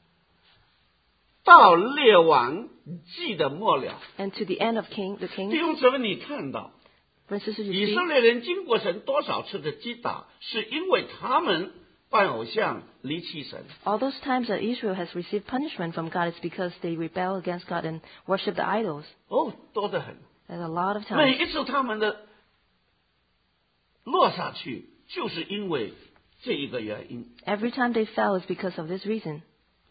到列王记的末了， and to the end of King, the 弟 Kings, 兄姊妹，你看到 brothers and sisters, 以 you 色 see, 列人经过神多少次的击打，是因为他们拜偶像离弃神。 all those times that Israel has received punishment from God is because they rebel against God and worship the idols. 哦，多得很。 There's a lot of 每 times. 一次他们的落下去，就是因为这一个原因。 Every time they fell is because of this reason.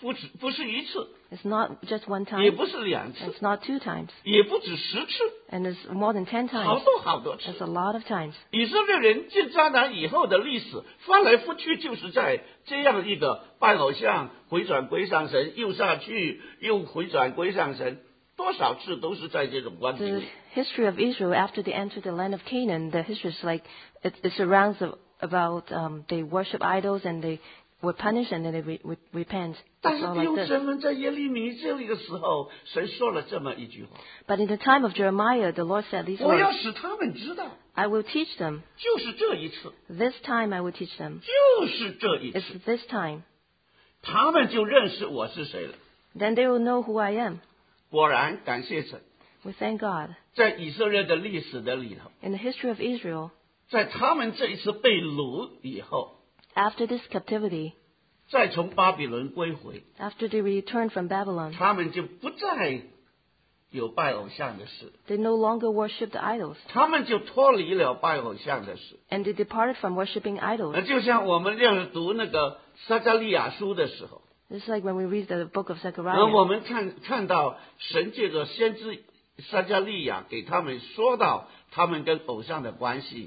不止不是一次， It's not just one 也 time. 不是两次， It's not two times. 也不止十次， And it's more than ten 好 times. 多好多次。 It's a lot of times. 以色列人进迦南以后的历史，翻来覆去就是在这样一个拜偶像、回转归上神，又下去又回转归上神，多少次都是在这种关系 The 里。 history of Israel after they entered the land of Canaan, the history is like it, it surrounds of, about um, they worship idols and they were punished and then they re, re, repent. 但 It's 是 all 弟 like 兄 this. 姊妹在耶利米这里的时候，神说了这么一句话： But in the time of Jeremiah, the Lord said these 我要 words, 使他们知道， I will teach them. 就是这一次， This time I will teach them. 就是这一 It's 次， this time. 他们就认识我是谁了。 Then they will know who I am. 果然，感谢神， We thank God. 在以色列的历史的里头， In the history of Israel, 在他们这一次被掳以后， after this captivity, 再从巴比伦归回， after they returned from Babylon, 他们就不再有拜偶像的事， they no longer worshiped the idols. 他们就脱离了拜偶像的事。 And they departed from worshiping 那 idols. 就像我们要是读那个撒迦利亚书的时候， It's like when we read the book of 而 Zechariah. 我们看看到神借着先知撒迦利亚给他们说到他们跟偶像的关系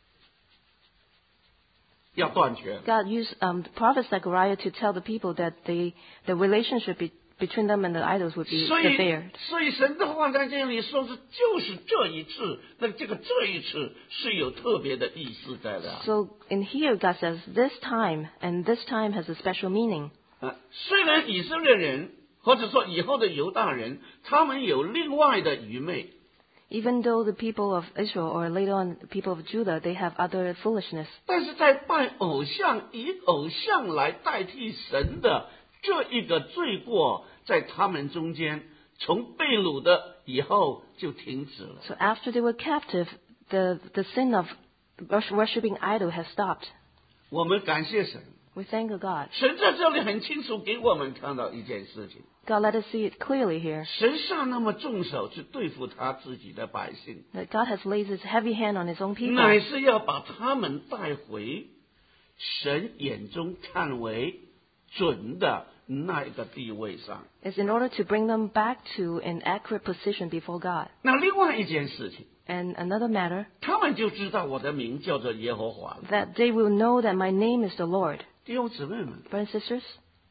要断绝了。 God used um, the prophet Zechariah to tell the people that the, the relationship be, between them and the idols would be 所以 severed. 所以神的话在这里说是就是这一次，那这个这一次是有特别的意思在的。 So in here, God says, this time, and this time has a special meaning. 啊，虽然以色列人或者说以后的犹大人，他们有另外的愚昧， Even though the people of Israel, or later on the people of Judah, they have other foolishness. 但是在拜偶像，以偶像来代替神的这一个罪过，在他们中间，从被掳的以后就停止了。 So after they were captive, the, the sin of worshipping idol has stopped. 我们感谢神， We thank God. 神在这里很清楚给我们看到一件事情： God let us see it clearly here, 神下那么重手去对付他自己的百姓， that God has laid his heavy hand on his own people. 乃是要把他们带回神眼中看为准的那一个地位上。 It's in order to bring them back to an accurate position before God. 那另外一件事情， And another matter, 他们就知道我的名叫做耶和华了。 that they will know that my name is the Lord. 弟兄姊妹们， Brothers and sisters,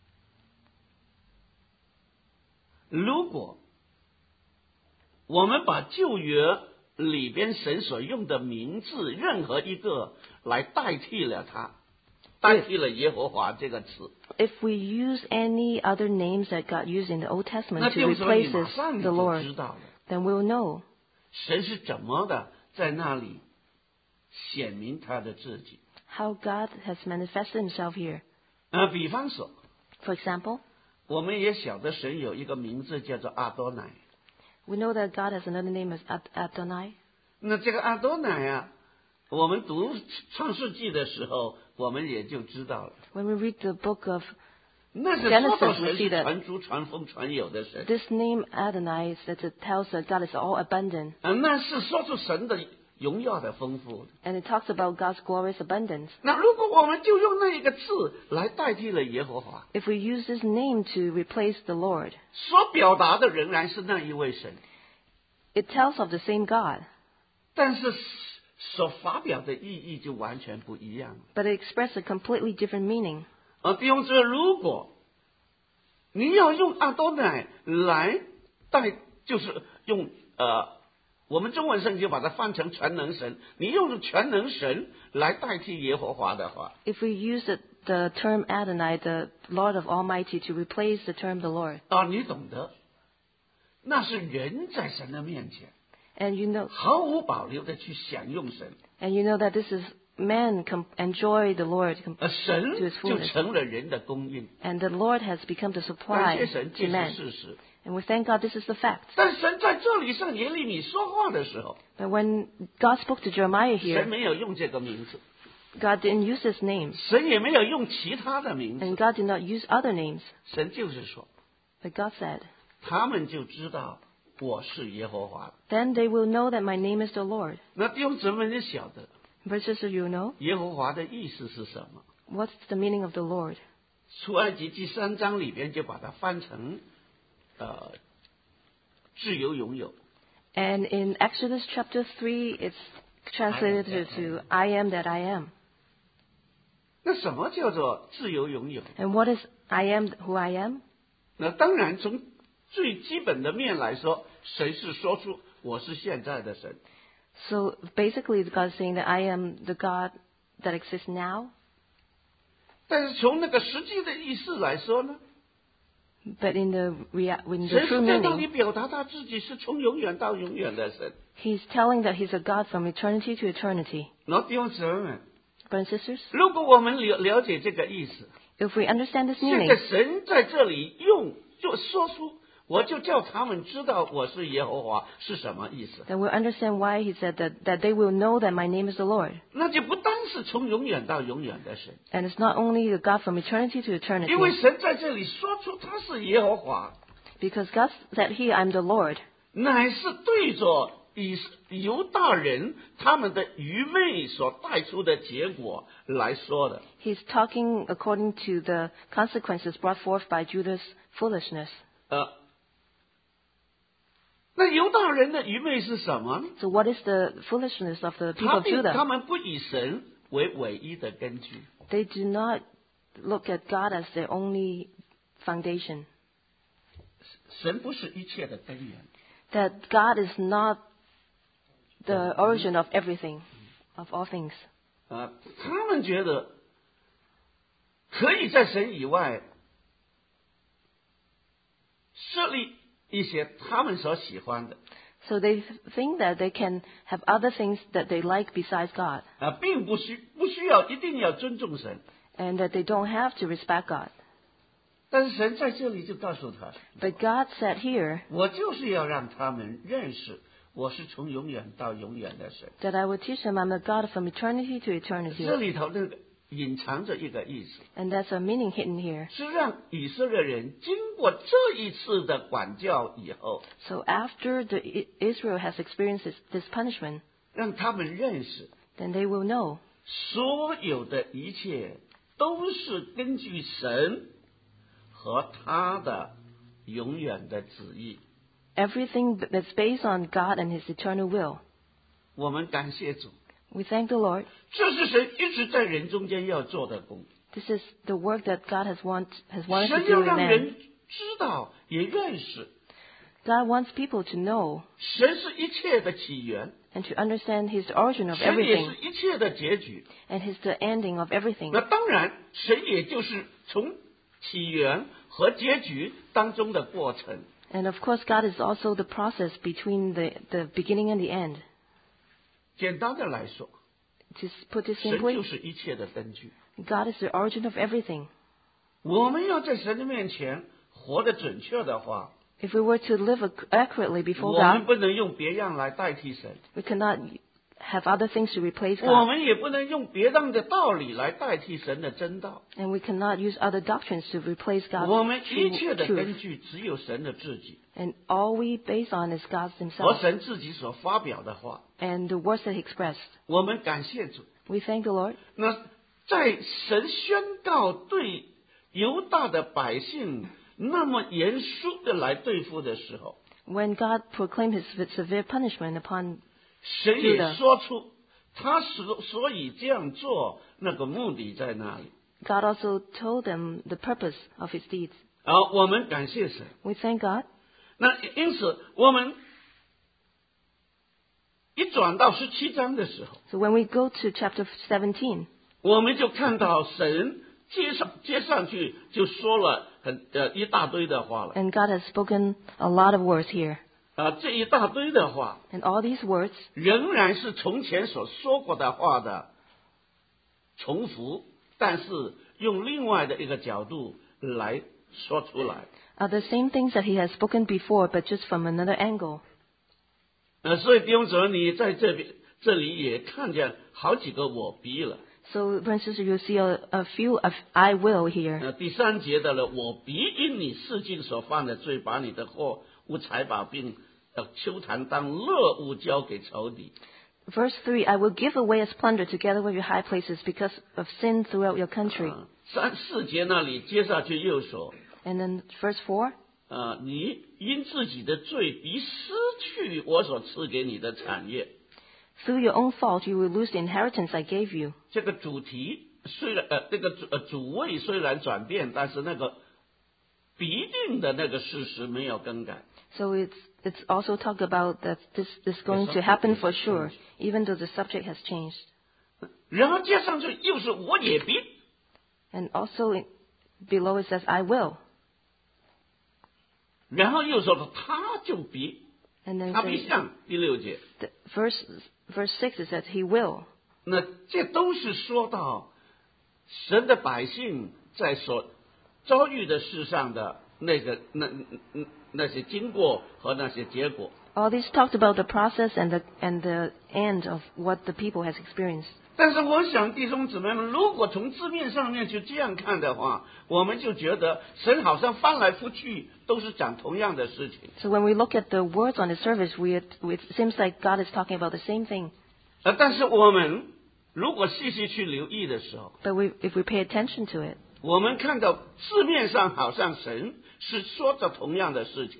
如果我们把旧约里边神所用的名字任何一个来代替了它，代替了耶和华这个词， if we use any other names that God used in the Old 那 Testament 弟 to 兄姊妹，你 replace 马上你 the 就 Lord, 知道了 then we'll know 神是怎么的在那里显明他的自己。 how God has manifested himself here. 呃，比方说， For example, 我们也晓得神有一个名字叫做阿多乃。 we know that God has another name as Ad- Adonai. 那这个阿多乃啊，我们读创世纪的时候，我们也就知道了， When we read the book of 那是说到 Genesis, 神 we 是 see that 传珠传风传有的神， this name Adonai is that it tells that God is all abundant. 啊，那是说出神的荣耀的丰富。 And it talks about God's glorious abundance. 那如果我们就用那一个字来代替了耶和华， If we use this name to replace the Lord, 所表达的仍然是那一位神， it tells of the same God, 但是所发表的意义就完全不一样了。 but it expresses a completely different meaning. 啊，弟兄姊妹，如果你要用阿多乃来代，就是用呃，我们中文圣经把它翻成全能神，你用全能神来代替耶和华的话， If we use it, the term Adonai, the Lord of Almighty, to replace the term the Lord, 啊，你懂得，那是人在神的面前 and you know, 毫无保留的去享用神， and you know that this is man com- enjoy the Lord, com- 呃，神 To his 就 fullness. 成了人的供应。 and the Lord has become the 感 supply 谢神， to 这 man. 是事实。 And we thank God this is the fact. 但神在这里向耶利米说话的时候， But when God spoke to Jeremiah 神 here, 没有用这个名字， God didn't use his name, 神也没有用其他的名字， and God did not use other names. 神就是说， But God said, 他们就知道我是耶和华了。 then they will know that my name is the Lord. 那弟兄姊妹，你晓得 But sister, you know, 耶和华的意思是什么？ what's the meaning of the Lord? 出埃及第三章里边就把它翻成呃自由拥有。 And in Exodus chapter three, it's translated to, to I am that I am. 那什么叫做自由拥有？ And what is I am who I am? 那当然从最基本的面来说，神是说出我是现在的神。 So basically, God is saying that I am the God that exists now. 但是从那个实际的意思来说呢， But in the rea- in the 神 true 是在那里 meaning, 表达他自己是从永远到永远的神。 He's telling that He's a God from eternity to eternity. 那弟兄姊妹们， Brothers and sisters, 如果我们了了解这个意思， if we understand this 现在 meaning, 神在这里用就说出，我就叫他们知道我是耶和华是什么意思。 then we'll understand why He said that, that they will know that my name is the Lord. 那就不单是从永远到永远的神， And it's not only the God from eternity to 因为 eternity, 神在这里说出他是耶和华， because God said here, I'm the Lord. 乃是对着以犹大人他们的愚昧所带出的结果来说的。 He's talking according to the consequences brought forth by Judah's foolishness. 呃，那犹大人的愚昧是什么呢？ So what is the foolishness of the people 他 of 并他 Judah? 们不以神为唯一的根据， They do not look at God as their only foundation. 神不是一切的根源。 That God is not the origin of everything, of all things. 啊，他们觉得可以在神以外设立一些他们所喜欢的， So they think that they can have other things that they like besides God, 啊，并不需不需要一定要尊重神。 and that they don't have to respect God. 但是神在这里就告诉他， But God said here 我就是要让他们认识我是从永远到永远的神。 that I will teach them I'm a God from eternity to 这 eternity. 里头那个隐藏着一个意思， And that's a meaning hidden here. 是让以色列人经过这一次的管教以后， So after the, I- Israel has experienced this, this punishment, 让他们认识 then they will know 所有的一切都是根据神和他的永远的旨意。 everything that's based on God and His eternal will. 我们感谢主， We thank the Lord. 这是神一直在人中间要做的工。 This is the work that God has, want, has wanted to 神 do 要 in 让 man. 人知道也认识， God wants people to know 神是一切的起源， and to understand He's the origin of 神也 everything 是一切的结局。 and He's the ending of everything. 那当然，神也就是从起源和结局当中的过程。 And of course, God is also the process between the, the beginning and the end. 简单的来说， To put it 神就 simply, 是一切的根据。 God is the origin of everything. 我们要在神的面前活得准确的话， If we were to live ac- accurately before 我们 God, 不能用别样来代替神， we cannot have other things to replace 我 God. 们也不能用别样的道理来代替神的真道。 And we cannot use other doctrines to replace 我 God's 们一切 true 的根 truth. 据只有神的自己 And all we base on is God 和 Himself 神自己所发表的话。 and the words that He expressed. 我们感谢主。 We thank the Lord. 那在神宣告对犹大的百姓那么严肃的来对付的时候， When God proclaimed His severe punishment upon 神也 Judah. 说出他所所以这样做那个目的在哪里。 God also told them the purpose of His deeds. 好，我们感谢神。 We thank God. 那因此，我们一转到十七章的时候， So when we go to chapter seventeen, 我们就看到神接上接上去就说了很呃一大堆的话了。 and God has spoken a lot of words here. 啊，这一大堆的话， And all these words 仍然是从前所说过的话的重复，但是用另外的一个角度来说出来。 are the same things that He has spoken before, but just from another angle. 呃，所以弟兄姊妹，你在这边这里也看见好几个我逼了。 So, for instance, you see a, a few of I will here. 呃，第三节的了，我必因你世境所犯的罪，把你的货物财宝并呃秋坛当乐物交给仇敌。 verse three, I will give away as plunder together with your high places because of sin throughout your country. 啊三四节那里接下去又说， And then verse four, 啊，你因自己的罪必失去我所赐给你的产业。 through your own fault you will lose the inheritance I gave you. 这个主题虽然呃，这个主呃主谓虽然转变，但是那个必定的那个事实没有更改。 So it's it's also talk about that this is going to happen for sure, even though the subject has changed. 然后接上去又是我也必， And also in, below it says, I will. 然后又说了他就必， And then 他必 say, 像第六节。 the verse verse six it says, He will. 那这都是说到神的百姓在所遭遇的事上的那个那那那些经过和那些结果。 All these talked about the process and the and the end of what the people has experienced. 但是我想弟兄姊妹们，如果从字面上面去这样看的话，我们就觉得神好像翻来覆去都是讲同样的事情。 So when we look at the words on the surface, we it, it seems like God is talking about the same thing. 呃，但是我们如果细细去留意的时候， But we, if we pay attention to it, 我们看到字面上好像神是说着同样的事情，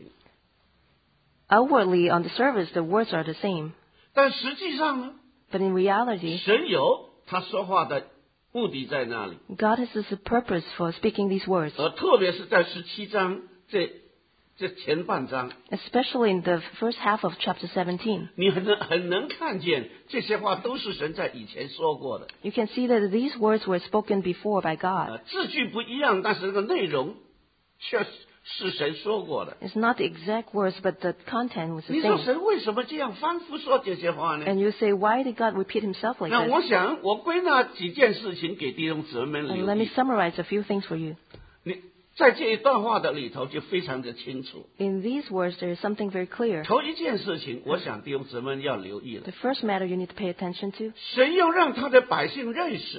outwardly on the surface the words are the same. 但实际上呢， But in reality, 神有他说话的目的在那里， God has this purpose for speaking these words, 而特别是在十七章这这前半章， especially in the first half of chapter seventeen. 你很能很能看见这些话都是神在以前说过的， You can see that these words were spoken before by 呃 God. 字句不一样，但是这个内容却是神说过的。 It's not the exact words, but the content was the 你说 same. 神为什么这样反复说这些话呢？ And you say, why did God repeat himself like 那 this? 我想我归纳几件事情给弟兄姊妹们 And 留 let me 意。 summarize a few things for you. 你在这一段话的里头就非常的清楚。 In these words, there is something very clear. 头一件事情，我想弟兄姊妹们要留意了。 The first matter you need to pay attention to, 神要让他的百姓认识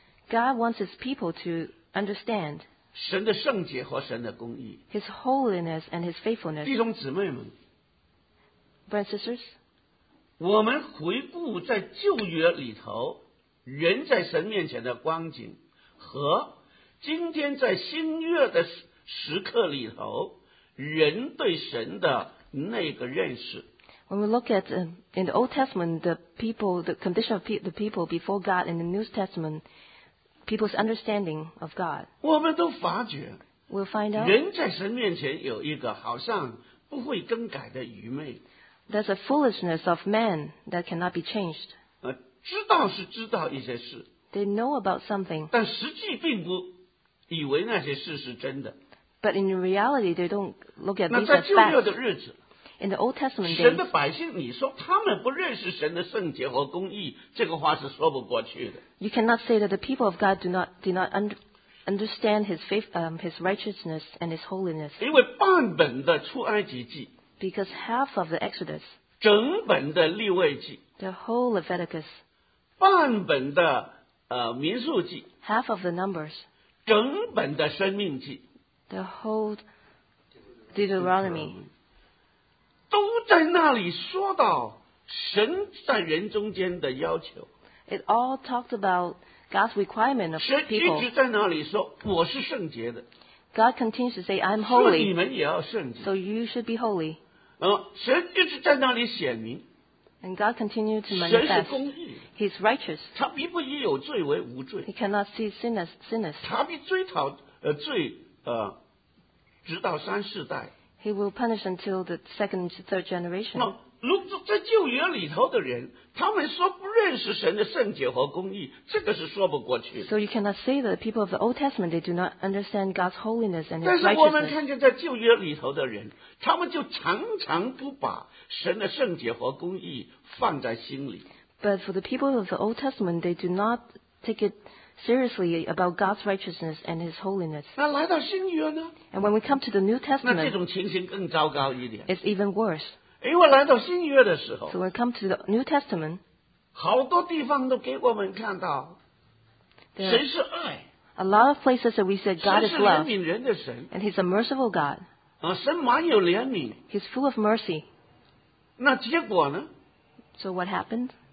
God wants his people to understand 神的圣洁和神的公义。 his holiness and his faithfulness. 弟兄姊妹们， Brothers and sisters, 我们回顾在旧约里头人在神面前的光景，和今天在新约的时时刻里头人对神的那个认识， when we look at uh, in the Old Testament the people, the condition of pe- the people before God, in the New Testament, people's understanding of God, 我们都发觉 we'll find out 人在神面前有一个好像不会更改的愚昧。 there's a foolishness of man that cannot be changed. 呃，知道是知道一些事， They know about something, 但实际并不以为那些事是真的。 but in reality they don't look at 那 these 在 as 旧约 facts. 的日子， In the Old Testament 神 days, 的百姓，你说他们不认识神的圣洁和公义，这个话是说不过去的。 you cannot say that the people of God do not do not under, understand his faith, um, his righteousness and his holiness, 因为半本的出埃及记， because half of the Exodus, 整本的利未记， the whole Leviticus, 半本的呃民数记， half of the Numbers, 整本的生命记， the whole Deuteronomy, 都在那里说到神在人中间的要求。 it all talked about God's requirement of 神一 people. 直在那里说我是圣洁的， God continues to say, I'm 所以你 holy, 们也要圣洁。 so you should be holy. 呃，神一直在那里显明 And God continued to 神是 manifest 公义， He's righteous. 他必不以有罪为无罪 He，cannot see sinners, sinners. 他必追讨呃罪呃，直到三世代。 He will punish until the second, third generation. 那如果在旧约里头的人，他们说不认识神的圣洁和公义，这个是说不过去的。 So you cannot say that the people of the Old Testament, they do not understand God's holiness and 但 His 是我们 righteousness. 看见在旧约里头的人，他们就常常不把神的圣洁和公义放在心里。 But for the people of the Old Testament, they do not take it seriously about God's righteousness and His holiness. 那来到新约呢？ And when we come to the New 那这 Testament, 种情形更糟糕一点， it's even worse. 因为来到新约的时候 So，when we come to the New Testament, 好多地方都给我们看到， there 神是爱， are a lot of places that we said God 神 is 是怜 love, 悯人的神 and He's a merciful God. 啊，神满有怜悯。 He's full of mercy. 那结果呢？ So what happened?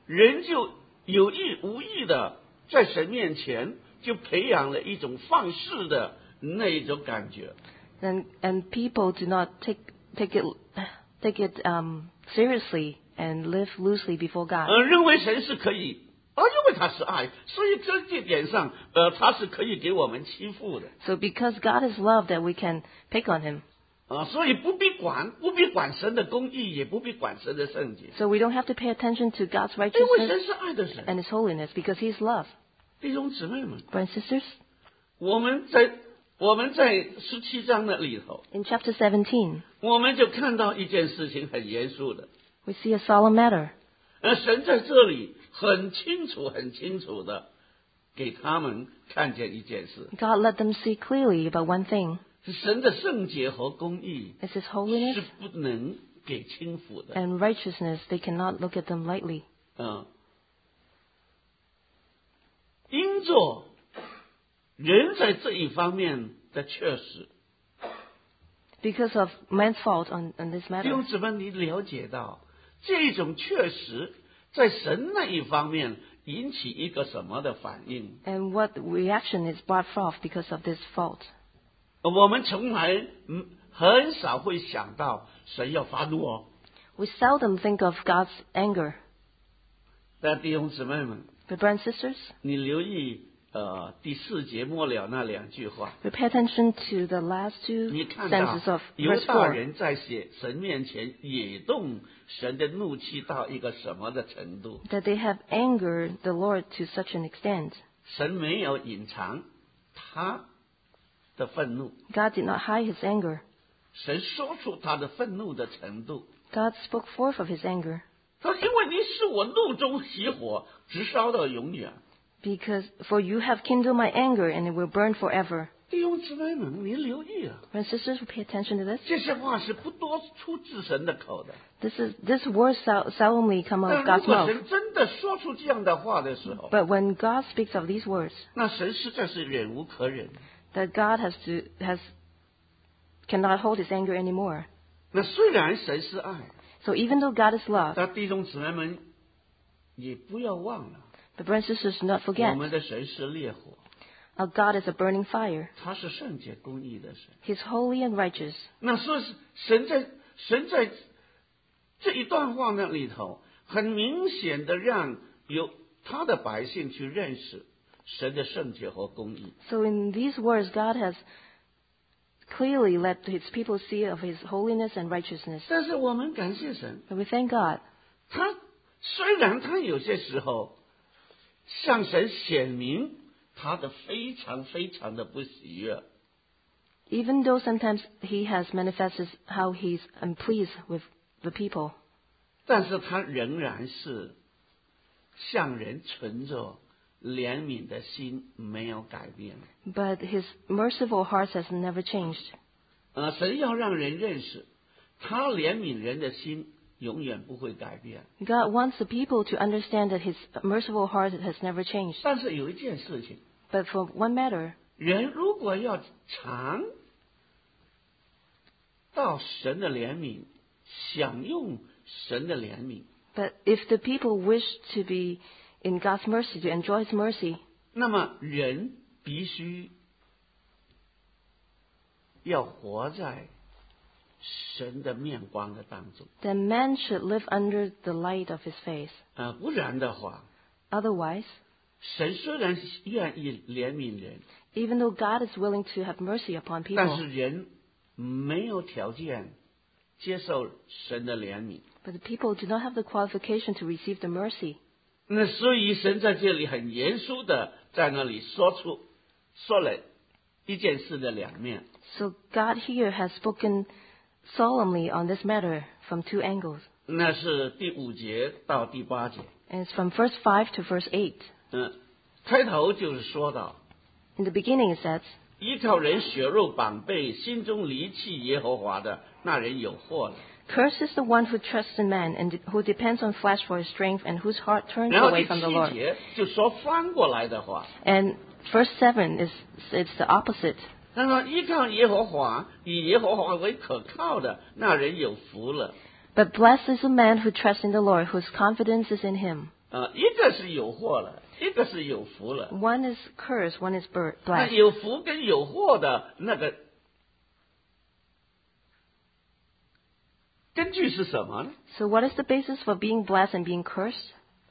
人就有意无意的在神面前就培养了一种放肆的那一种感觉。 And and people do not take take it take it um, seriously and live loosely before God. 呃，认为神是可以，啊，因为他是爱，所以在这点上，呃，他是可以给我们欺负的。 So because God is love, that we can pick on Him. 啊，所以不必管，不必管神的公义，也不必管神的圣洁， So we don't have to pay attention to God's 因为 righteousness 神是爱的神。 and His holiness because He is love. 弟兄姊妹们， Brothers and sisters, 我们在我们在十七章的里头， in chapter seventeen, 我们就看到一件事情很严肃的， we see a solemn matter. 呃，神在这里很清楚、很清楚的给他们看见一件事， God let them see clearly about one thing. 是神的圣洁和公义 It's His holiness 是不能给轻浮的。 and righteousness. They cannot look at them lightly. 嗯，因着人在这一方面的确实， Because of man's fault on, on this 弟 matter. 兄姊妹，你了解到这种确实在神那一方面引起一个什么的反应？ And what reaction is brought forth because of this fault? 我们从来嗯很少会想到神要发怒哦。 We seldom think of God's anger. 但弟兄姊妹们， But brothers and sisters, 你留意呃第四节末了那两句话， we pay attention to the last two 你看到 sentences of 犹 verse 大 four. 人在写神面前也动神的怒气到一个什么的程度？ That they have angered the Lord to such an extent. 神没有隐藏他的愤怒， God did not hide His anger. 神说出他的愤怒的程度。 God spoke forth of His anger. 他说：“因为你是我怒中起火，直烧到永远。” Because, for you have kindled my anger, and it will burn forever. 弟兄姊妹们，你留意啊， Brothers and sisters, we pay attention to this. 这些话是不多出自神的口的。 This is this word sel- seldomly come out 但 of 如 God's 果 mouth. 神真的说出这样的话的时候， But when God speaks of these words, 那神实在是忍无可忍。 that God has to has cannot hold His anger anymore. 那虽然神是爱， So even though God is love, 但弟兄姊妹们也不要忘了， but brothers and sisters, do not 我 forget, 们的神是烈火， our God is a burning fire. 他是圣洁公义的神。 He's holy and righteous. 那说是神在神在这一段话那里头，很明显的让有他的百姓去认识神的圣洁和公义。 So in these words, God has clearly let His people see of His holiness and righteousness. 但是我们感谢神， And we thank God. 他虽然他有些时候向神显明他的非常非常的不喜悦， Even though sometimes He has manifested how He's unpleased with the people, 但是他仍然是向人存着怜悯的心，没有改变。 but His merciful heart has never changed. 呃，神要让人认识，他怜悯人的心永远不会改变。 God wants the people to understand that His merciful heart has never changed. 但是有一件事情， But for one matter, 人如果要尝到神的怜悯，享用神的怜悯， but if the people wish to be in God's mercy, to enjoy His mercy, 那么人必须要活在神的面光的当中。 then man should live under the light of His face. 呃，不然的话， Otherwise, 神虽然愿意怜悯人， even though God is willing to have mercy upon 但 people, 是人没有条件接受神的怜悯。 but the people do not have the qualification to receive the mercy. 那所以神在这里很严肃的在那里说出说了一件事的两面。 So God here has spoken solemnly on this matter from two angles. 那是第五节到第八节。 And it's from verse five to verse eight. 嗯，开头就是说到， In the beginning it says, 依靠人血肉绑背，心中离弃耶和华的，那人有祸了。 Cursed is the one who trusts in man and who depends on flesh for his strength and whose heart turns 然后第 away from the 七 Lord. 节就说翻过来的话， And verse seven is it's the opposite. 他说依靠耶和华，以耶和华为可靠的，那人有福了。 But blessed is the man who trusts in the Lord, whose confidence is in him. 呃，一个是有祸了，一个是有福了。 One is cursed, one is ber- 那 blessed. 有福跟有祸的那个根据是什么呢？ So what is the basis for being blessed and being cursed?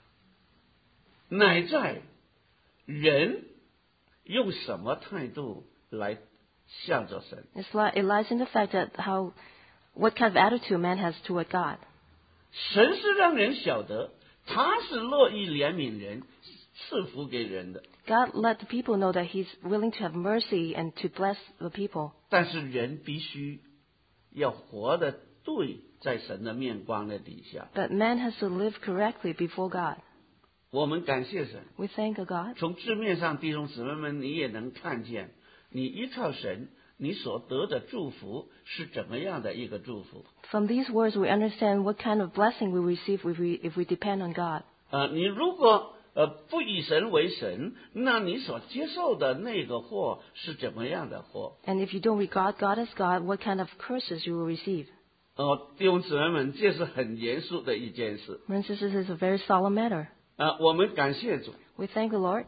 乃在人用什么态度来向着神。 It's li- it lies in the fact that how, what kind of attitude man has toward God. 神是让人晓得他是乐意怜悯人，赐福给人的。 God let the people know that He's willing to have mercy and to bless the people. 但是人必须要活得对，在神的面光的底下。 But man has to live correctly before God. 我们感谢神， We thank God. 从字面上弟兄姊妹们，你也能看见，你依靠神，你所得的祝福是怎么样的一个祝福。 From these words, we understand what kind of blessing we receive if we, if we depend on God. 呃，你如果呃不以神为神，那你所接受的那个祸是怎么样的祸？ And if you don't regard God as God, what kind of curses you will receive? 呃，弟兄姊妹们，这是很严肃的一件事。 Brothers and sisters, it's a very solemn matter. 呃，我们感谢主， We thank the Lord.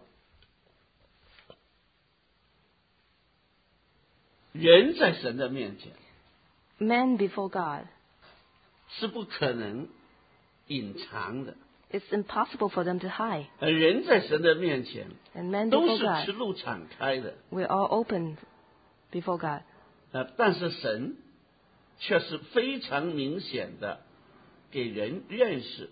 人在神的面前 Men before God, 是不可能隐藏的， it's impossible for them to hide. 呃，人在神的面前 And men 都 before 是 God, 赤露敞开的， we're all open before God. 呃，但是神却是非常明显的给人认识，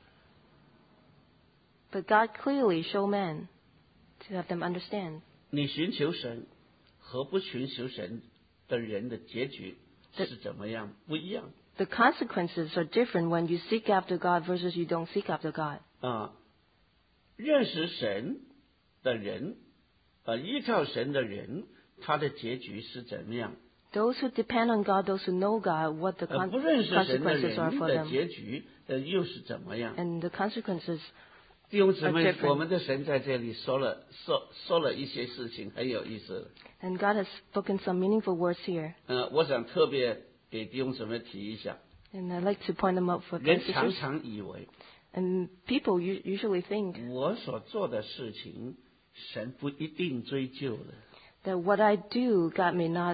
But God clearly show men to have them understand 你寻求神和不寻求神的人的结局是怎么样不一样 the consequences are different when you seek after God versus you don't seek after God. 啊？认识神的人，呃，依靠神的人，他的结局是怎么样？ Those who depend on God, those who know God, what the 呃， con- 不认识神的 consequences are 人 for 的 them. 结局，呃，又是怎么样？ And the consequences, 弟兄姊妹 are，different 我们的神在这里说了说说了一些事情，很有意思的。 and God has spoken some meaningful words here. 呃，我想特别给弟兄姊妹提一下， And I'd like to point them out for 人 brothers and 常 sisters. 常以为 And people u- usually think 我所做的事情，神不一定追究的。 that what I do, God may not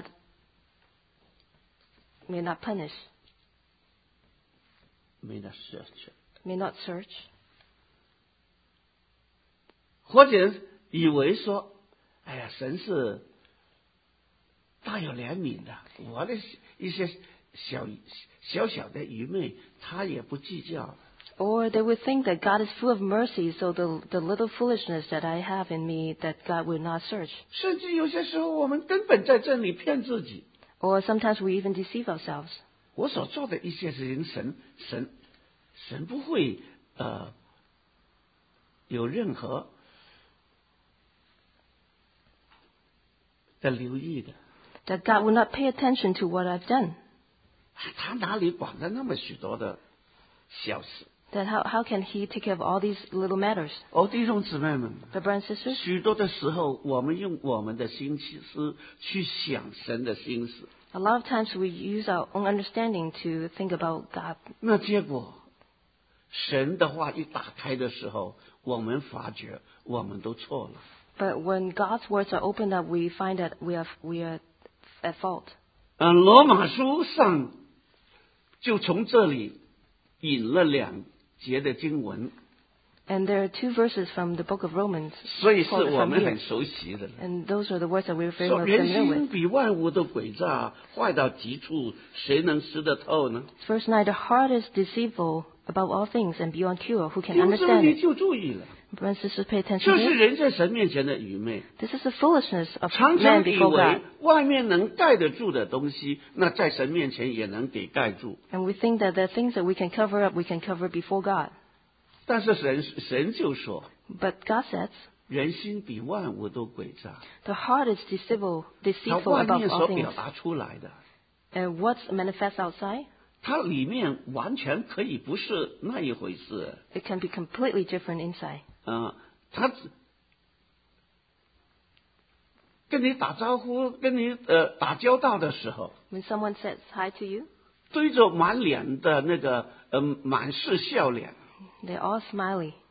may not punish, 没得设置， may not search. 或者以为说，哎呀，神是大有怜悯的，我的一些小小小的愚昧，他也不计较。 Or they would think that God is full of mercy, so the, the little foolishness that I have in me, that God will not search. 甚至有些时候，我们根本在这里骗自己。 Or sometimes we even deceive ourselves. 我所做的一些事情，神神神不会呃有任何的留意的。 That God will not pay attention to what I've done. 他哪里管得那么许多的小事？ That how, how can He take care of all these little matters? 哦，弟兄姊妹们， But brothers and sisters, 许多的时候，我们用我们的心思去想神的心思， a lot of times we use our own understanding to think about God. 那结果神的话一打开的时候，我们发觉我们都错了。 But when God's words are opened up, we find that we are, we are at fault. 嗯，罗马书上就从这里引了两节的经文， And there are two verses from the book of Romans, 所以是 quoted 我 from 们 here. 很熟悉的。 And those are the words that we're very 说 much 人 familiar 心 with. 比万物都诡诈，坏到极处，谁能识得透呢？ Verse nine, the heart is deceitful above all things and beyond cure. Who can 弟兄姊妹， understand 你 it? 就注意了， Brothers and sisters, pay attention 这 to 是 this. 人在神面前的愚昧。 This is the foolishness of 常 man 常以 before 为 God. 外面能盖得住的东西，那在神面前也能给盖住。 And we think that the things that we can cover up, we can cover before God. 但是神神就说， But God says, 人心比万物都诡诈， the heart is deceitful, 它 deceitful 外 above 面 all 所 things. 表达出来的， And what's manifest outside, 它里面完全可以不是那一回事。 it can be completely different inside. 啊，他跟你打招呼、跟你呃打交道的时候， When someone says hi to you, 堆着满脸的那个呃满是笑脸， they're all smiley.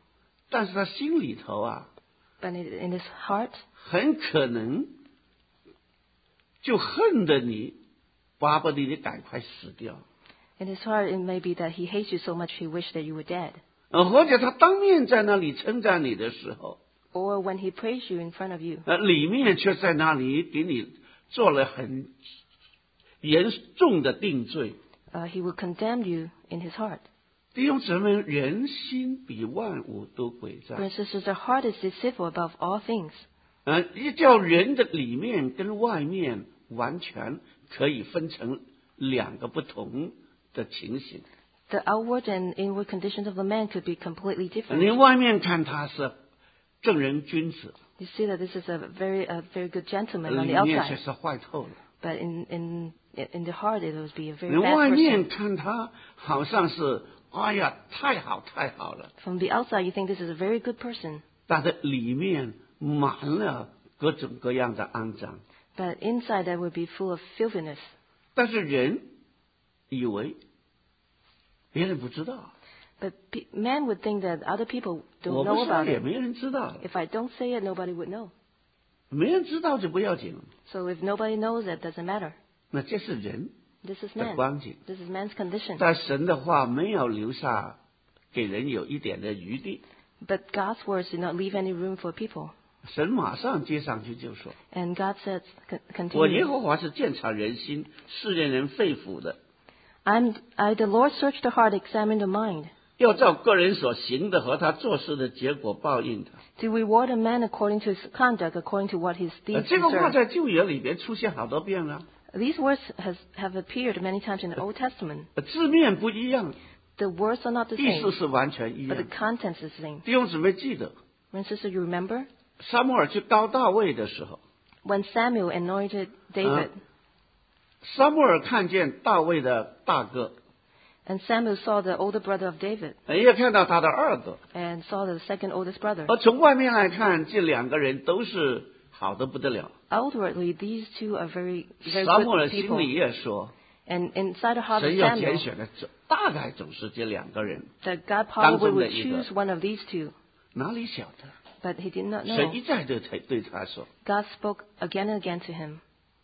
但是他心里头啊， but in in his heart, 很可能就恨得你，巴不得你赶快死掉。 in his heart, it may be that he hates you so much he wished that you were dead. 呃，或者他当面在那里称赞你的时候， Or when he praised you in front of you, 呃，里面却在那里给你做了很严重的定罪。 uh, he will condemn you in his heart. 弟兄姊妹，人心比万物都诡诈。 Brothers and sisters, the heart is deceitful above all things. 呃，一叫人的里面跟外面完全可以分成两个不同的情形。 The outward and inward conditions of a man could be completely 你 different. 外面看他是正人君子， You see that this is a very, a very good gentleman on 里 the 面却 outside, 是坏透了。 but in, in, in the heart it will be a 你 very 外 bad 面 person. 看他好像是，哎呀，太好太好了， From the outside, you think this is a very good person, 但是里面满了各种各样的肮脏。 but inside that would be full of filthiness. 但是人以为别人不知道， But pe- man would think that other people 我 don't 不 know 说 about 也 it. 没人知道， If I don't say it, nobody would know. 没人知道就不要紧。 So if nobody knows, it doesn't matter. 那这是人 This is 的 man. 光景， This is man's condition. 但神的话没有留下给人有一点的余地， But God's words did not leave any room for people. 神马上接上去就说： And God said, con- 我耶 continue, 和华是鉴察人心、试验人肺腑的， I'm, I, the Lord, search the heart, examine the mind, 要照个人所行的和他做事的结果报应他。 to reward a man according to his conduct, according to what his 呃 deeds 这个话 deserve. 在旧约里边出现好多遍了， These words has, have appeared many times in the Old Testament. 呃字面不一样， The words are not the 意思 same, 是完全一 but the 样。 contents is the same. 弟兄姊妹记得， When sister, you remember 撒母耳去高大卫的时候， when Samuel anointed David, 撒母耳看见大卫的大哥， and Samuel saw the older brother of David 也看到他的二哥， and saw the second oldest brother. 而从外面来看，这两个人都是好的不得了。 Outwardly, these two are very, very 撒母 good 耳心 people. 里也说， And inside the heart of 神要拣 Samuel, 选的总大概总是这两个人， that God 当 probably 中的 would 一个。 choose one of these two. 哪里晓得？ But he did not 神 know. 一再对他对他说， God spoke again and again to him.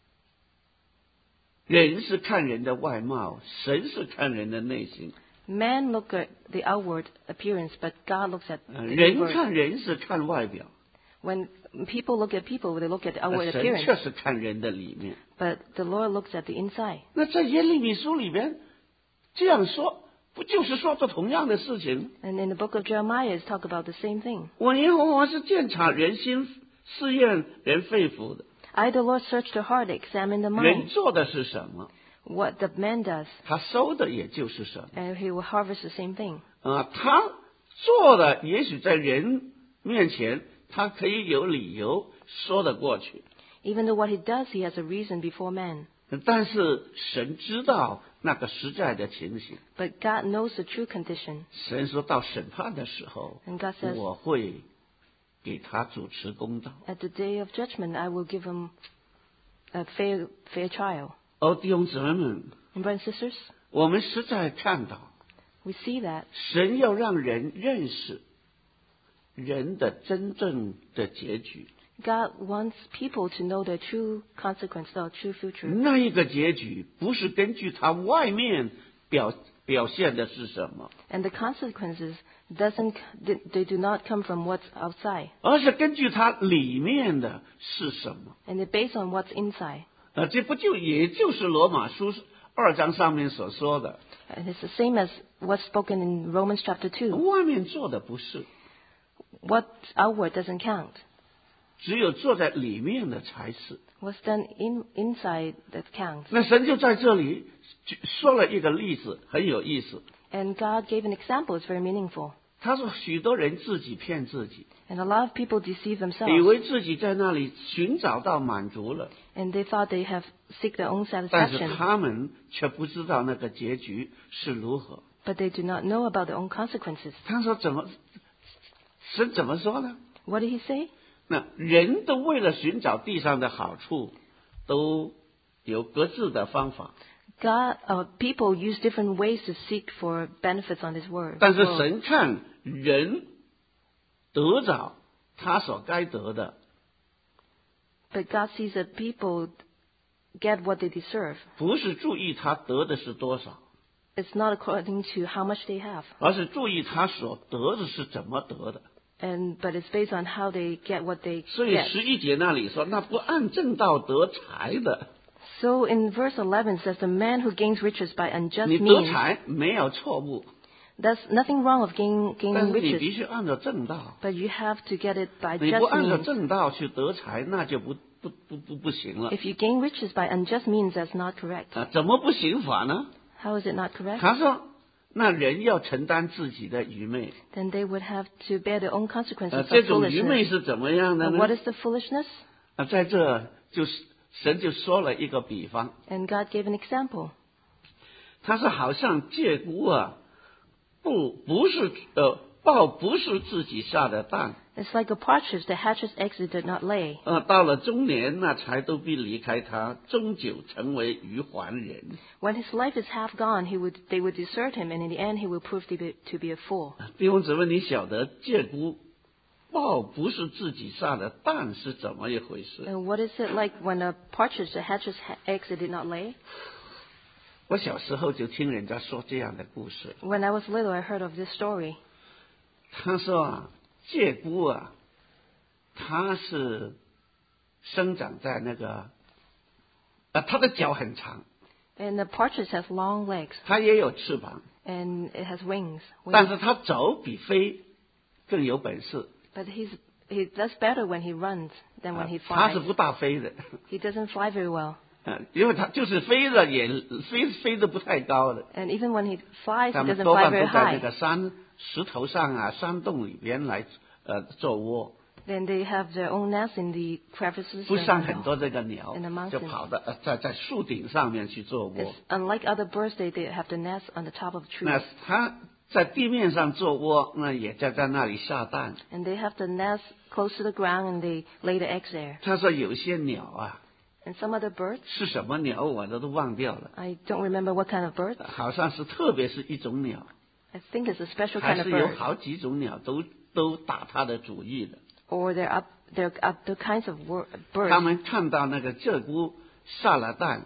人是看人的外貌，神是看人的内心。 Man look at the outward appearance, but God looks at 呃 the 人 inward. 看人是看外表， When people look at people, they look at the 呃 outward 神 appearance. 却是看人的里面。 But the Lord looks at the inside. 那在耶利米书里边这样说，不就是说着同样的事情？ And in the book of Jeremiah, it's talk about the same thing. 我耶和华是鉴察人心、试验人肺腑的。 I, the Lord, search the heart, examine the 人 mind. 做的是什么， What the man does, 他收的也就是什么。 and he will harvest the same thing. 啊，他做的也许在人面前，他可以有理由说得过去， Even though what he does, he has a reason before man. 但是神知道那个实在的情形。 But God knows the true condition. 神说到审判的时候 And God says, 我会给他主持公道。 at the day of judgment, I will give him a fair, fair trial. 哦，弟兄姊妹们， And brothers and sisters, 我们实在看到 we see that 神要让人认识人的真正的结局， God wants people to know the true consequence, the true future. 那一个结局不是根据他外面表表现的是什么， And the consequences doesn't, they do not come from what's outside. 而是根据他里面的是什么。 And they're based on what's inside. 啊，这不就也就是罗马书二章上面所说的， And it's the same as what's spoken in Romans chapter two. 外面做的不是， What's outward doesn't count. 只有做在里面的才是。 What's done in, inside that counts. 那神就在这里说了一个例子，很有意思。 And God gave an example. It's very meaningful. 他说，许多人自己骗自己， And a lot of people deceive 以 themselves. 为自己在那里寻找到满足了， And they thought they have seek their own 但是 satisfaction. 他们却不知道那个结局是如何。 But they do not know about their own consequences. 他说怎么，神怎么说呢？ What did he say? 那人都为了寻找地上的好处，都有各自的方法。 God, uh, people use different ways to seek for benefits on this word. 但是 world. 神看人得着他所该得的。 But God sees that people get what they deserve. 不是注意他得的是多少， It's not according to how much they have, 而是注意他所得的是怎么得的。 and but it's based on how they get what they 所以 get. 十一节那里说，那不按正道得财的， So in verse eleven says, the man who gains riches by unjust 你得 means, 财没有错误， there's nothing wrong with gain, 但 gaining 是你 riches, 必须按照正道。 but you have to get it by 你不 just 按照 means. 正道去得财，那就不不不不不行了。 If you gain riches by unjust means, that's not correct. 啊，怎么不行法呢？ How is it not correct? 他说，那人要承担自己的愚昧。 Then they would have to bear their own consequences 呃， of 这种愚昧 foolishness. 是怎么样的 And 呢？ what is the foolishness? 啊，在这就是神就说了一个比方， And God gave an example. 他说好像借菇啊，不不是呃抱不是自己下的蛋， It's like a partridge that hatches eggs it did not lay. 呃，到了中年那才都必离开他，终究成为愚顽人。 When his life is half gone, he would, they would desert him, and in the end he will prove to be, to be a fool. 弟兄姊妹，你晓得借菇抱不是自己下的蛋是怎么一回事？ And what is it like when a partridge that hatches ha- eggs it did not lay? 我小时候就听人家说这样的故事。 When I was little, I heard of this story. 他说啊，借菇啊，它是生长在那个，啊，它的脚很长， And the partridge has long legs, 它也有翅膀， and it has wings. 但 wings. 是它走比飞更有本事。 But he's, he does better when he runs than 啊 when he 它是 flies. 不大飞的， He doesn't fly very well. 啊，因为它就是飞了也飞飞得不太高的， And even when he flies, he 他们 doesn't 多 fly 半都 very 在那 high. 个山石头上啊、山洞里边来呃做窝， Then they have their own nest in the crevices 不 and 像 in 很 the- 多这个鸟 in the mountains. 就跑到呃在在树顶上面去做窝 It's。unlike other birds, they, they have the nest on the top of 那 trees. 它在地面上做窝，那也在在那里下蛋。 And they have the nest close to the ground and they lay the eggs there. 他说有些鸟啊 And some other birds, 是什么鸟，我都都忘掉了， I don't remember what kind of bird. 好像是特别是一种鸟， I think it's a special 还 kind of 是有 bird. 好几种鸟都都打他的主意的。 Or there are, there are other kinds of wor- 他 birds. 们看到那个鹧鸪下了蛋，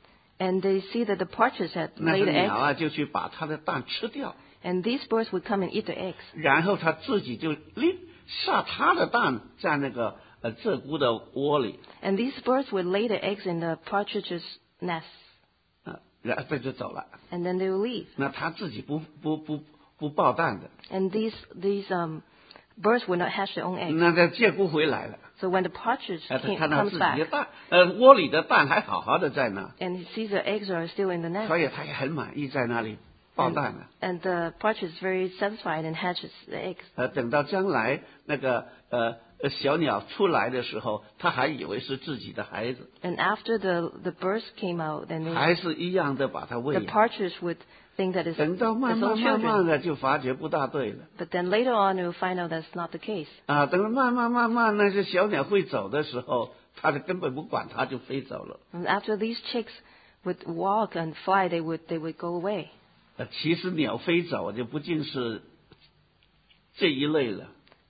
And they see that the partridge had 那 laid 个 the 鸟 eggs. 啊就去把它的蛋吃掉， And these birds would come and eat the eggs. 然后它自己就立下它的蛋在那个呃鹧鸪的窝里， And these birds would lay the eggs in the partridge's nest. 啊，然后这就走了。 And then they will leave. 那它自己不不不不爆蛋的， And these, these um, birds would not hatch their own eggs. 那这鹧鸪回来了， So when the partridge 呃，他 came, 看到 comes 自己的 back 蛋，呃，窝里的蛋还好好的在那， and he sees the eggs are still in the nest, 所以他也很满意在那里爆 and, 蛋了。 and the partridge is very satisfied and hatches the eggs. 呃，等到将来那个呃呃小鸟出来的时候，他还以为是自己的孩子， And after the, the birds came out, then they, 还是一样的把它喂 the 养。 partridge would think that it's 等到 its 慢 own 慢慢慢 children. 的就发觉不大对了 But then later on, you will find out that's not the case. 啊！等到慢慢慢慢那些小鸟会走的时候，它就根本不管它就飞走了。 And after these chicks would walk and fly, they would, they would go away. 呃，其实鸟飞走就不尽是这一类了，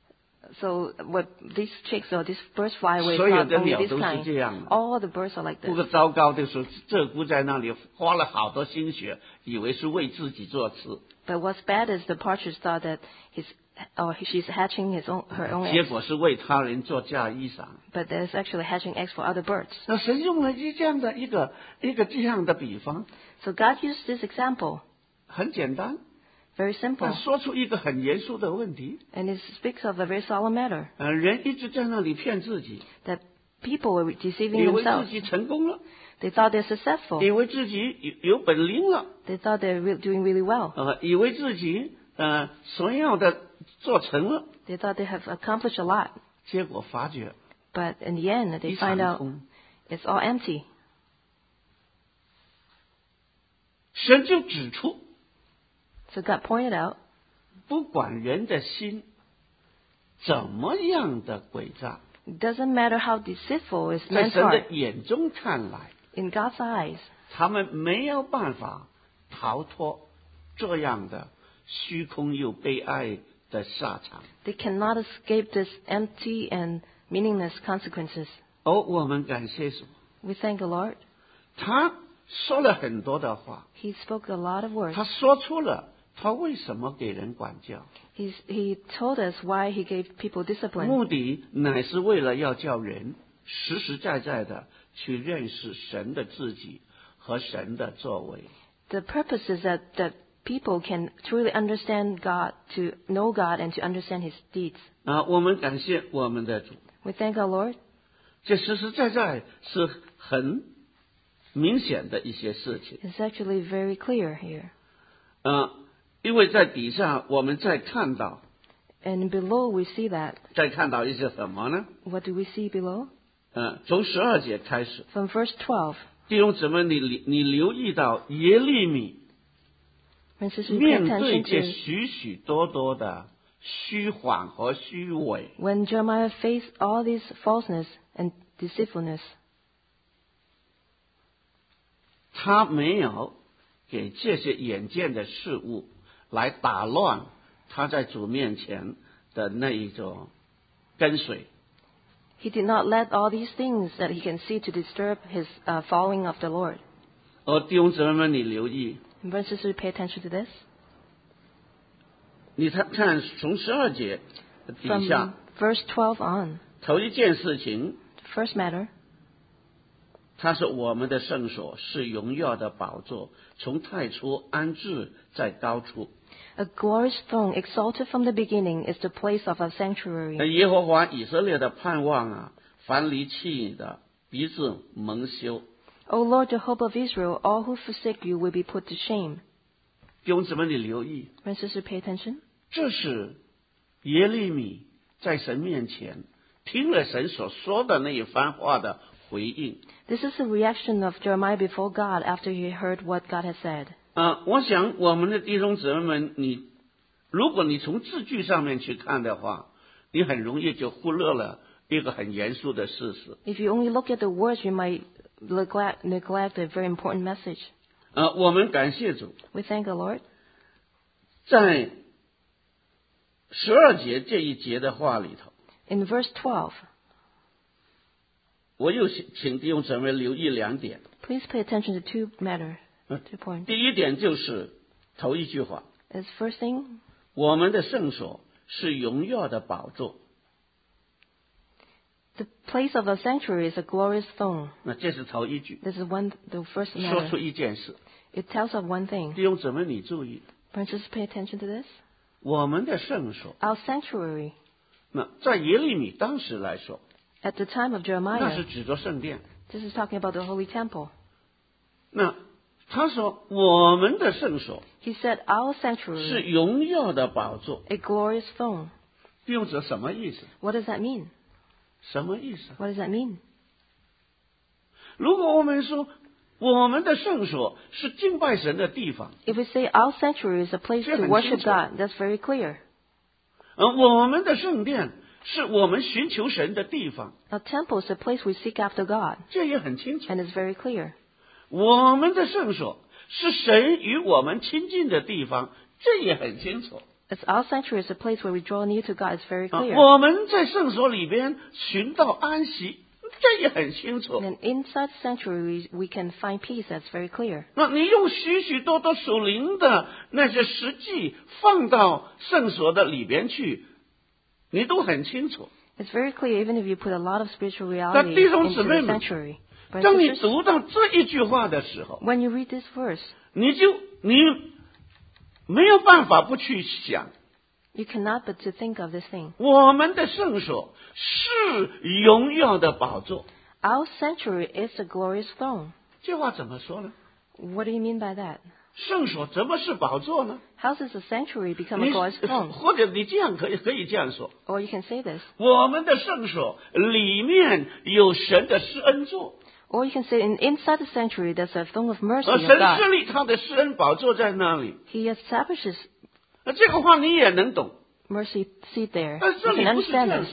So what these chicks or these birds fly away, 所 it's 有 not 的 only 鸟 this 都是 kind. 这样的。 All the birds are like 不 this. 过糟糕的是，鹧鸪在那里花了好多心血，以为是为自己做吃， But what's bad is the partridge thought that he's, or she's hatching his own, her own 结 eggs. 果是为他人做嫁衣裳。 But there's actually hatching eggs for other birds. 那神用了一这样的一个一个这样的比方， So God used this example, 很简单， very 但 simple, 说出一个很严肃的问题。 and it speaks of a very solemn matter, 呃，人一直在那里骗自己， that people were deceiving 以为自 themselves. 己成功了， They thought they're successful. 以为自己有有本领了， They thought they're re- doing really well. 呃，以为自己呃所要的做成了， They thought they have accomplished a lot. 结果发觉 But in the end, 一 they 场 find out 空。 it's all empty. 神就指出， So God pointed out, 不管人的心怎么样的诡诈， it doesn't matter how deceitful is 在 man's 神的 heart. 眼中看来， In God's eyes, 他们没有办法逃脱这样的虚空又悲哀的下场。 They cannot escape this empty and meaningless consequences. 而我们感谢主， We thank the Lord. 他说了很多的话， He spoke a lot of words. 他说出了他为什么给人管教， He's, he told us why he gave people discipline. 目的乃是为了要叫人实实在在的去认识神的自己和神的作为。 The purpose is that, that people can truly understand God, to know God and to understand His deeds. 啊，我们感谢我们的主， We thank our Lord. 这实实在在是很明显的一些事情。 It's actually very clear here. 啊，因为在底下我们再看到， And below we see that. 再看到一些什么呢？ What do we see below? 嗯，从十二节开始， From verse twelve. 弟兄姊妹，你你留意到耶利米 When sisters pay 面对 attention 这 to 许许多多的虚谎和虚伪， when Jeremiah faced all this falseness and deceitfulness, 他没有给这些眼见的事物来打乱他在主面前的那一种跟随。 he did not let all these things that he can see to disturb his uh, following of the Lord. 而弟兄姊妹们，你留意， And brothers and sisters, pay attention to this. 你看看从十二节底 From 下 verse twelve on, 头一件事情， the first matter, 他是我们的圣所，是荣耀的宝座，从太初安置在高处。 a glorious throne exalted from the beginning is the place of our sanctuary. 耶和华以色列的盼望啊，凡离弃你的，鼻子蒙羞。 O Lord, the hope of Israel, all who forsake you will be put to shame. 弟兄姊妹，你留意， Brothers and sisters, pay attention. 这是耶利米在神面前听了神所说的那一番话的回应。 This is the reaction of Jeremiah before God after he heard what God had said. 啊，我想我们的弟兄姊妹们，你如果你从字句上面去看的话，你很容易就忽略了一个很严肃的事实。 If you only look at the words, you might neglect, neglect a very important message. 啊，我们感谢主， We thank the Lord. 在十二节这一节的话里头， In verse twelve, 我又请请弟兄姊妹留意两点。 please pay attention to two matters, two points. 第一点就是头一句话， As first thing, 我们的圣所是荣耀的宝座。 the place of the sanctuary is a glorious throne. 那这是头一句， This is one, the first 说出 matter. 一件事。 It tells of one thing. 弟兄姊妹，你注意， Brothers, pay attention to this. 我们的圣所， Our sanctuary, 那在耶利米当时来说， at the time of 那是 Jeremiah, 指着圣殿。 this is talking about the holy temple. 那他说我们的圣所 He said, our 是 sanctuary, 荣耀的宝座。 a glorious throne. 弟兄姊妹，什么意思？ What does that mean? 什么意思？ What does that mean? 如果我们说我们的圣所是敬拜神的地方， If we say our sanctuary is a place 这 to 很 worship 清楚。 God, that's very clear. 而我们的圣殿是我们寻求神的地方， A temple is a place we seek after God, 这也很清楚。 and it's very clear. 我们的圣所是神与我们亲近的地方，这也很清楚。 As our sanctuary is a place where we draw near to God, it's very 啊 clear. 我们在圣所里边寻到安息，这也很清楚。 And inside the sanctuary, we, we can find peace, that's very clear. 那你用许许多多属灵的那些实际放到圣所的里边去，你都很清楚。 It's very clear, even if you put a lot of spiritual 那 reality 弟兄 into 姊妹 the 们， sanctuary. Brothers 当 and 你 sisters, 读到这一句话的时候， when you read this verse, 你就你没有办法不去想， you cannot but to think of this thing. 我们的圣所是荣耀的宝座。 Our sanctuary is a glorious throne. 这话怎么说呢？ What do you mean by that? 圣所怎么是宝座呢？ How does a sanctuary become a 你 glorious throne? 或者你这样可以可以这样说： Or you can say this. 我们的圣所里面有神的施恩座， Or you can say in, inside the sanctuary there's a throne of mercy 而 of 神 God. 设立他的施恩宝座在那里。 He establishes 那这个话你也能懂， mercy seat there. 但是这 You 里 can 不是这 understand 样 this. 说。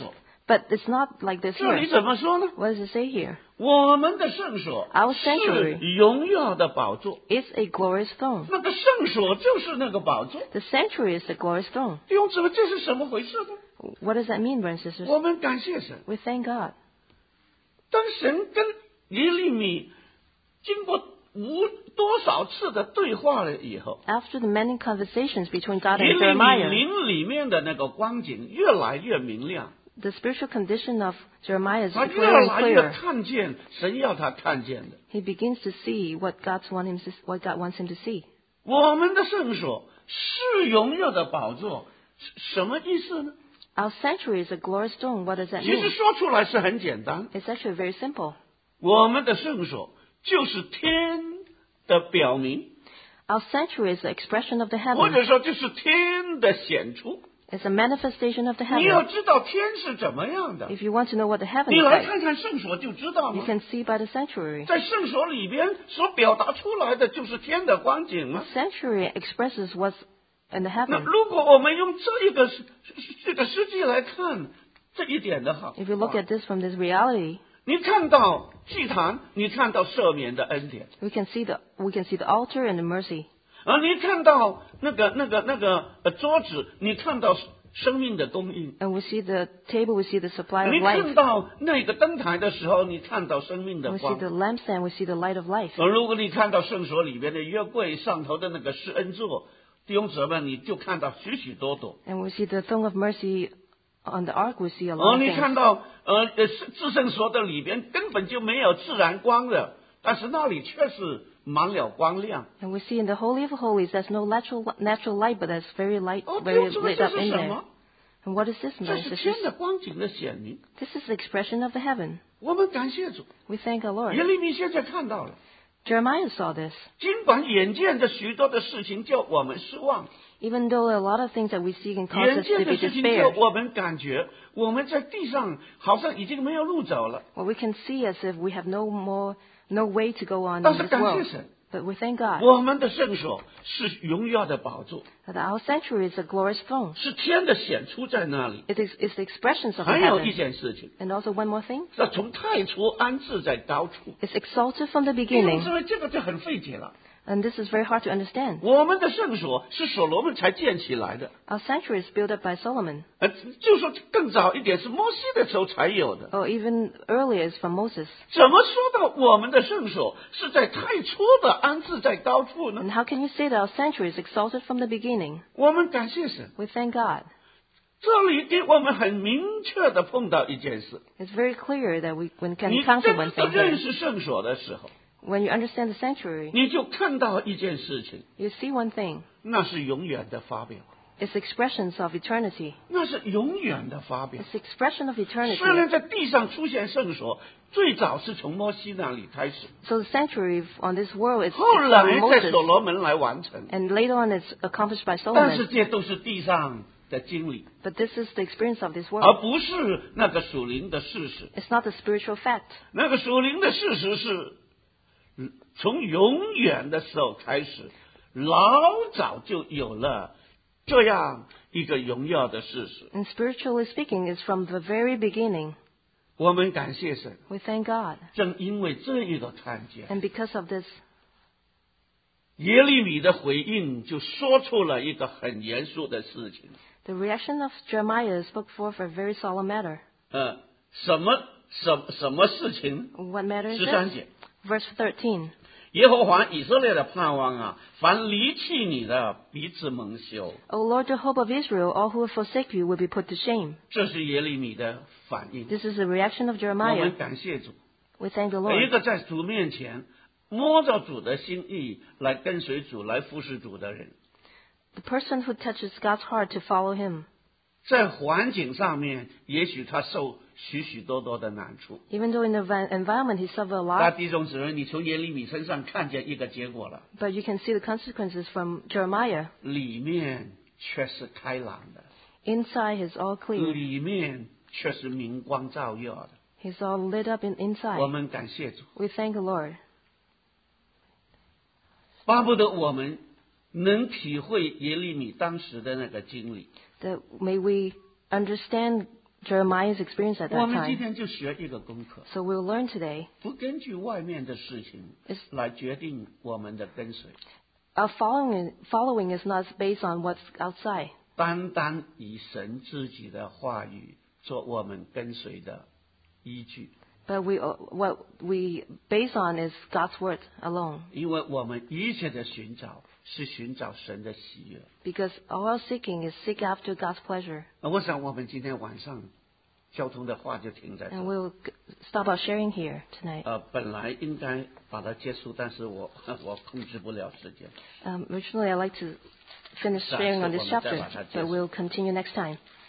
But it's not like this 这里 here. 怎么说呢？ What does it say here? 我们的圣所 Our 是 sanctuary 荣耀的宝座， It's a glorious throne. 那个圣所就是那个宝座。 The sanctuary is the glorious throne. 弟兄姊妹，这是什么回事呢？ What does that mean, brothers and sisters? 我们感谢神。 We thank God. 当神跟耶利米经过无多少次的对话了以后， After the many conversations between God 耶 and 利米 Jeremiah, 灵里面的那个光景越来越明亮， the spiritual condition of Jeremiah is 他越 clearer and 来越 clearer. 看见神要他看见的。 He begins to see what God wants him to, what God wants him to see. 我们的圣所是荣耀的宝座，什么意思呢？ Our sanctuary is a glorious throne. What does that 其实 mean? 说出来是很简单， It's actually very simple. 我们的圣所就是天的表明， Our sanctuary is the expression of the 或 heaven. 者说就是天的显出。 It's a manifestation of the 你要 heaven. 知道天是怎么样的， If you want to know what the heaven 你 is 来 like, 看看圣所就知道 you 了。 can see by the sanctuary. 在圣所里边所表达出来的就是天的光景啊。 Sanctuary expresses what's in the 那 heaven. 如果我们用这一个这个实际来看这一点的话， If you look at this from this reality, 你看到祭坛，你看到赦免的恩典， we can see the we can see the altar and the mercy. 而你看到那个那个那个呃桌子，你看到生命的供应。 And we see the table, we see the supply of 你看 life. 到那个灯台的时候，你看到生命的 We see 光。 the lampstand, we see the light of life. 而如果你看到圣所里边的约柜上头的那个施恩座，弟兄姊妹，你就看到许许多多。 And we see the throne of mercy on the ark, we see a 而 lot of 你 things. 看到呃呃至圣所的里边根本就没有自然光的，但是那里却是满了光亮。 And we see in the Holy of Holies, there's no natural natural light, but there's very light, 哦，弟 very 兄姊妹， lit 这 up 是 in 什 there. 么？ And what is this, 这 brothers 是 and 天 sisters? 的光景的显明。 This is the expression of the heaven. 我们感谢主， We thank our Lord. 耶利米现在看到了， Jeremiah saw this. 尽管眼见着许多的事情叫我们失望， Even though a lot of things that we see can cause 眼 us to 见 be 的事情叫 despair, 我们感觉我们在地上好像已经没有路走了。 what we can see as if we have no more, no way to go on 但 in 是 this 感谢 world. 神， But we thank God 我们的圣所是荣耀的宝座， that our sanctuary is a glorious throne. 是天的显出在那里。 It is it's the expressions of the 还有一 heaven. 件事情， And also one more thing, 是从太初安置在高处。 it's exalted from the 弟兄 beginning. 姊妹，这个就很费解了。 And this is very hard to understand. 我们的圣所是所罗门才建起来的， Our sanctuary is built up by Solomon, 呃，就说更早一点是摩西的时候才有的。 or even earlier is from Moses. 怎么说到我们的圣所是在太初的安置在高处呢？ And how can you say that our sanctuary is exalted from the beginning? 我们感谢神， We thank God. 这里给我们很明确的碰到一件事： It's very clear that we when can 你 encounter 真 one 的 thing 认 here. 识圣所的时候， When you understand the sanctuary, 你就看到一件事情， you see one thing. 那是永远的发表， It's expressions of eternity. 那是永远的发表。 It's the expression of 虽 eternity. 然在地上出现圣所，最早是从摩西那里开始， So the sanctuary on this world is 后 it's 来 from 在 Moses, 所罗门来完成。 and later on it's accomplished by 但是 Solomon. 这都是地上的经历， But this is the experience of this 而 world. 不是那个属灵的事实。 It's not the spiritual fact. 那个属灵的事实是，嗯从永远的时候开始，老早就有了这样一个荣耀的事实。 And spiritually speaking, it's from the very beginning. 我们感谢神， We thank God. 正因为这一个看见， And because of this, 耶利米的回应就说出了一个很严肃的事情。 the reaction of Jeremiah spoke forth a very solemn matter. 呃，什么什什么事情？ What matter is 十三 this? 节， Verse thirteen. 耶和华以色列的盼望啊，凡离弃你的，彼此蒙羞。 O Lord, the hope of Israel, all who will forsake you will be put to shame. 这是耶利米的反应。 This is the reaction of 我 Jeremiah. 们感谢主， We thank the 每一 Lord. 个在主面前摸着主的心意来跟随主、来服侍主的人， The person who touches God's heart to follow him, 在环境上面，也许他受许许多多的难处。 even though in the van- environment he suffered a 那 lot, 弟兄姊妹，你从耶利米身上看见一个结果了， but you can see the consequences from Jeremiah. 里面却是开朗的， Inside he's all clear. 里面却是明光照耀的。 He's all lit up in 我 inside. 们感谢主， We thank the Lord. 巴不得我们能体会耶利米当时的那个经历。 That may we understand Jeremiah's experience at 我 that 们今 time. 天就学一个功课， So we'll learn today. 不根据外面的事情 Is 来决定我们的跟随， our following following is not based on what's outside, 单单以神自己的话语做我们跟随的依据。 but we what we base on is God's word alone. 因为我们一切的寻找是寻找神的喜悦。 Because all our seeking is seek after God's pleasure. 那我想我们今天晚上交通的话就停在这 And 儿。 we'll g- stop our sharing here tonight. 呃，本来应该把它结束，但是我我控制不了时间。 Um, originally, I'd like to finish sharing on this chapter, but we'll continue next time.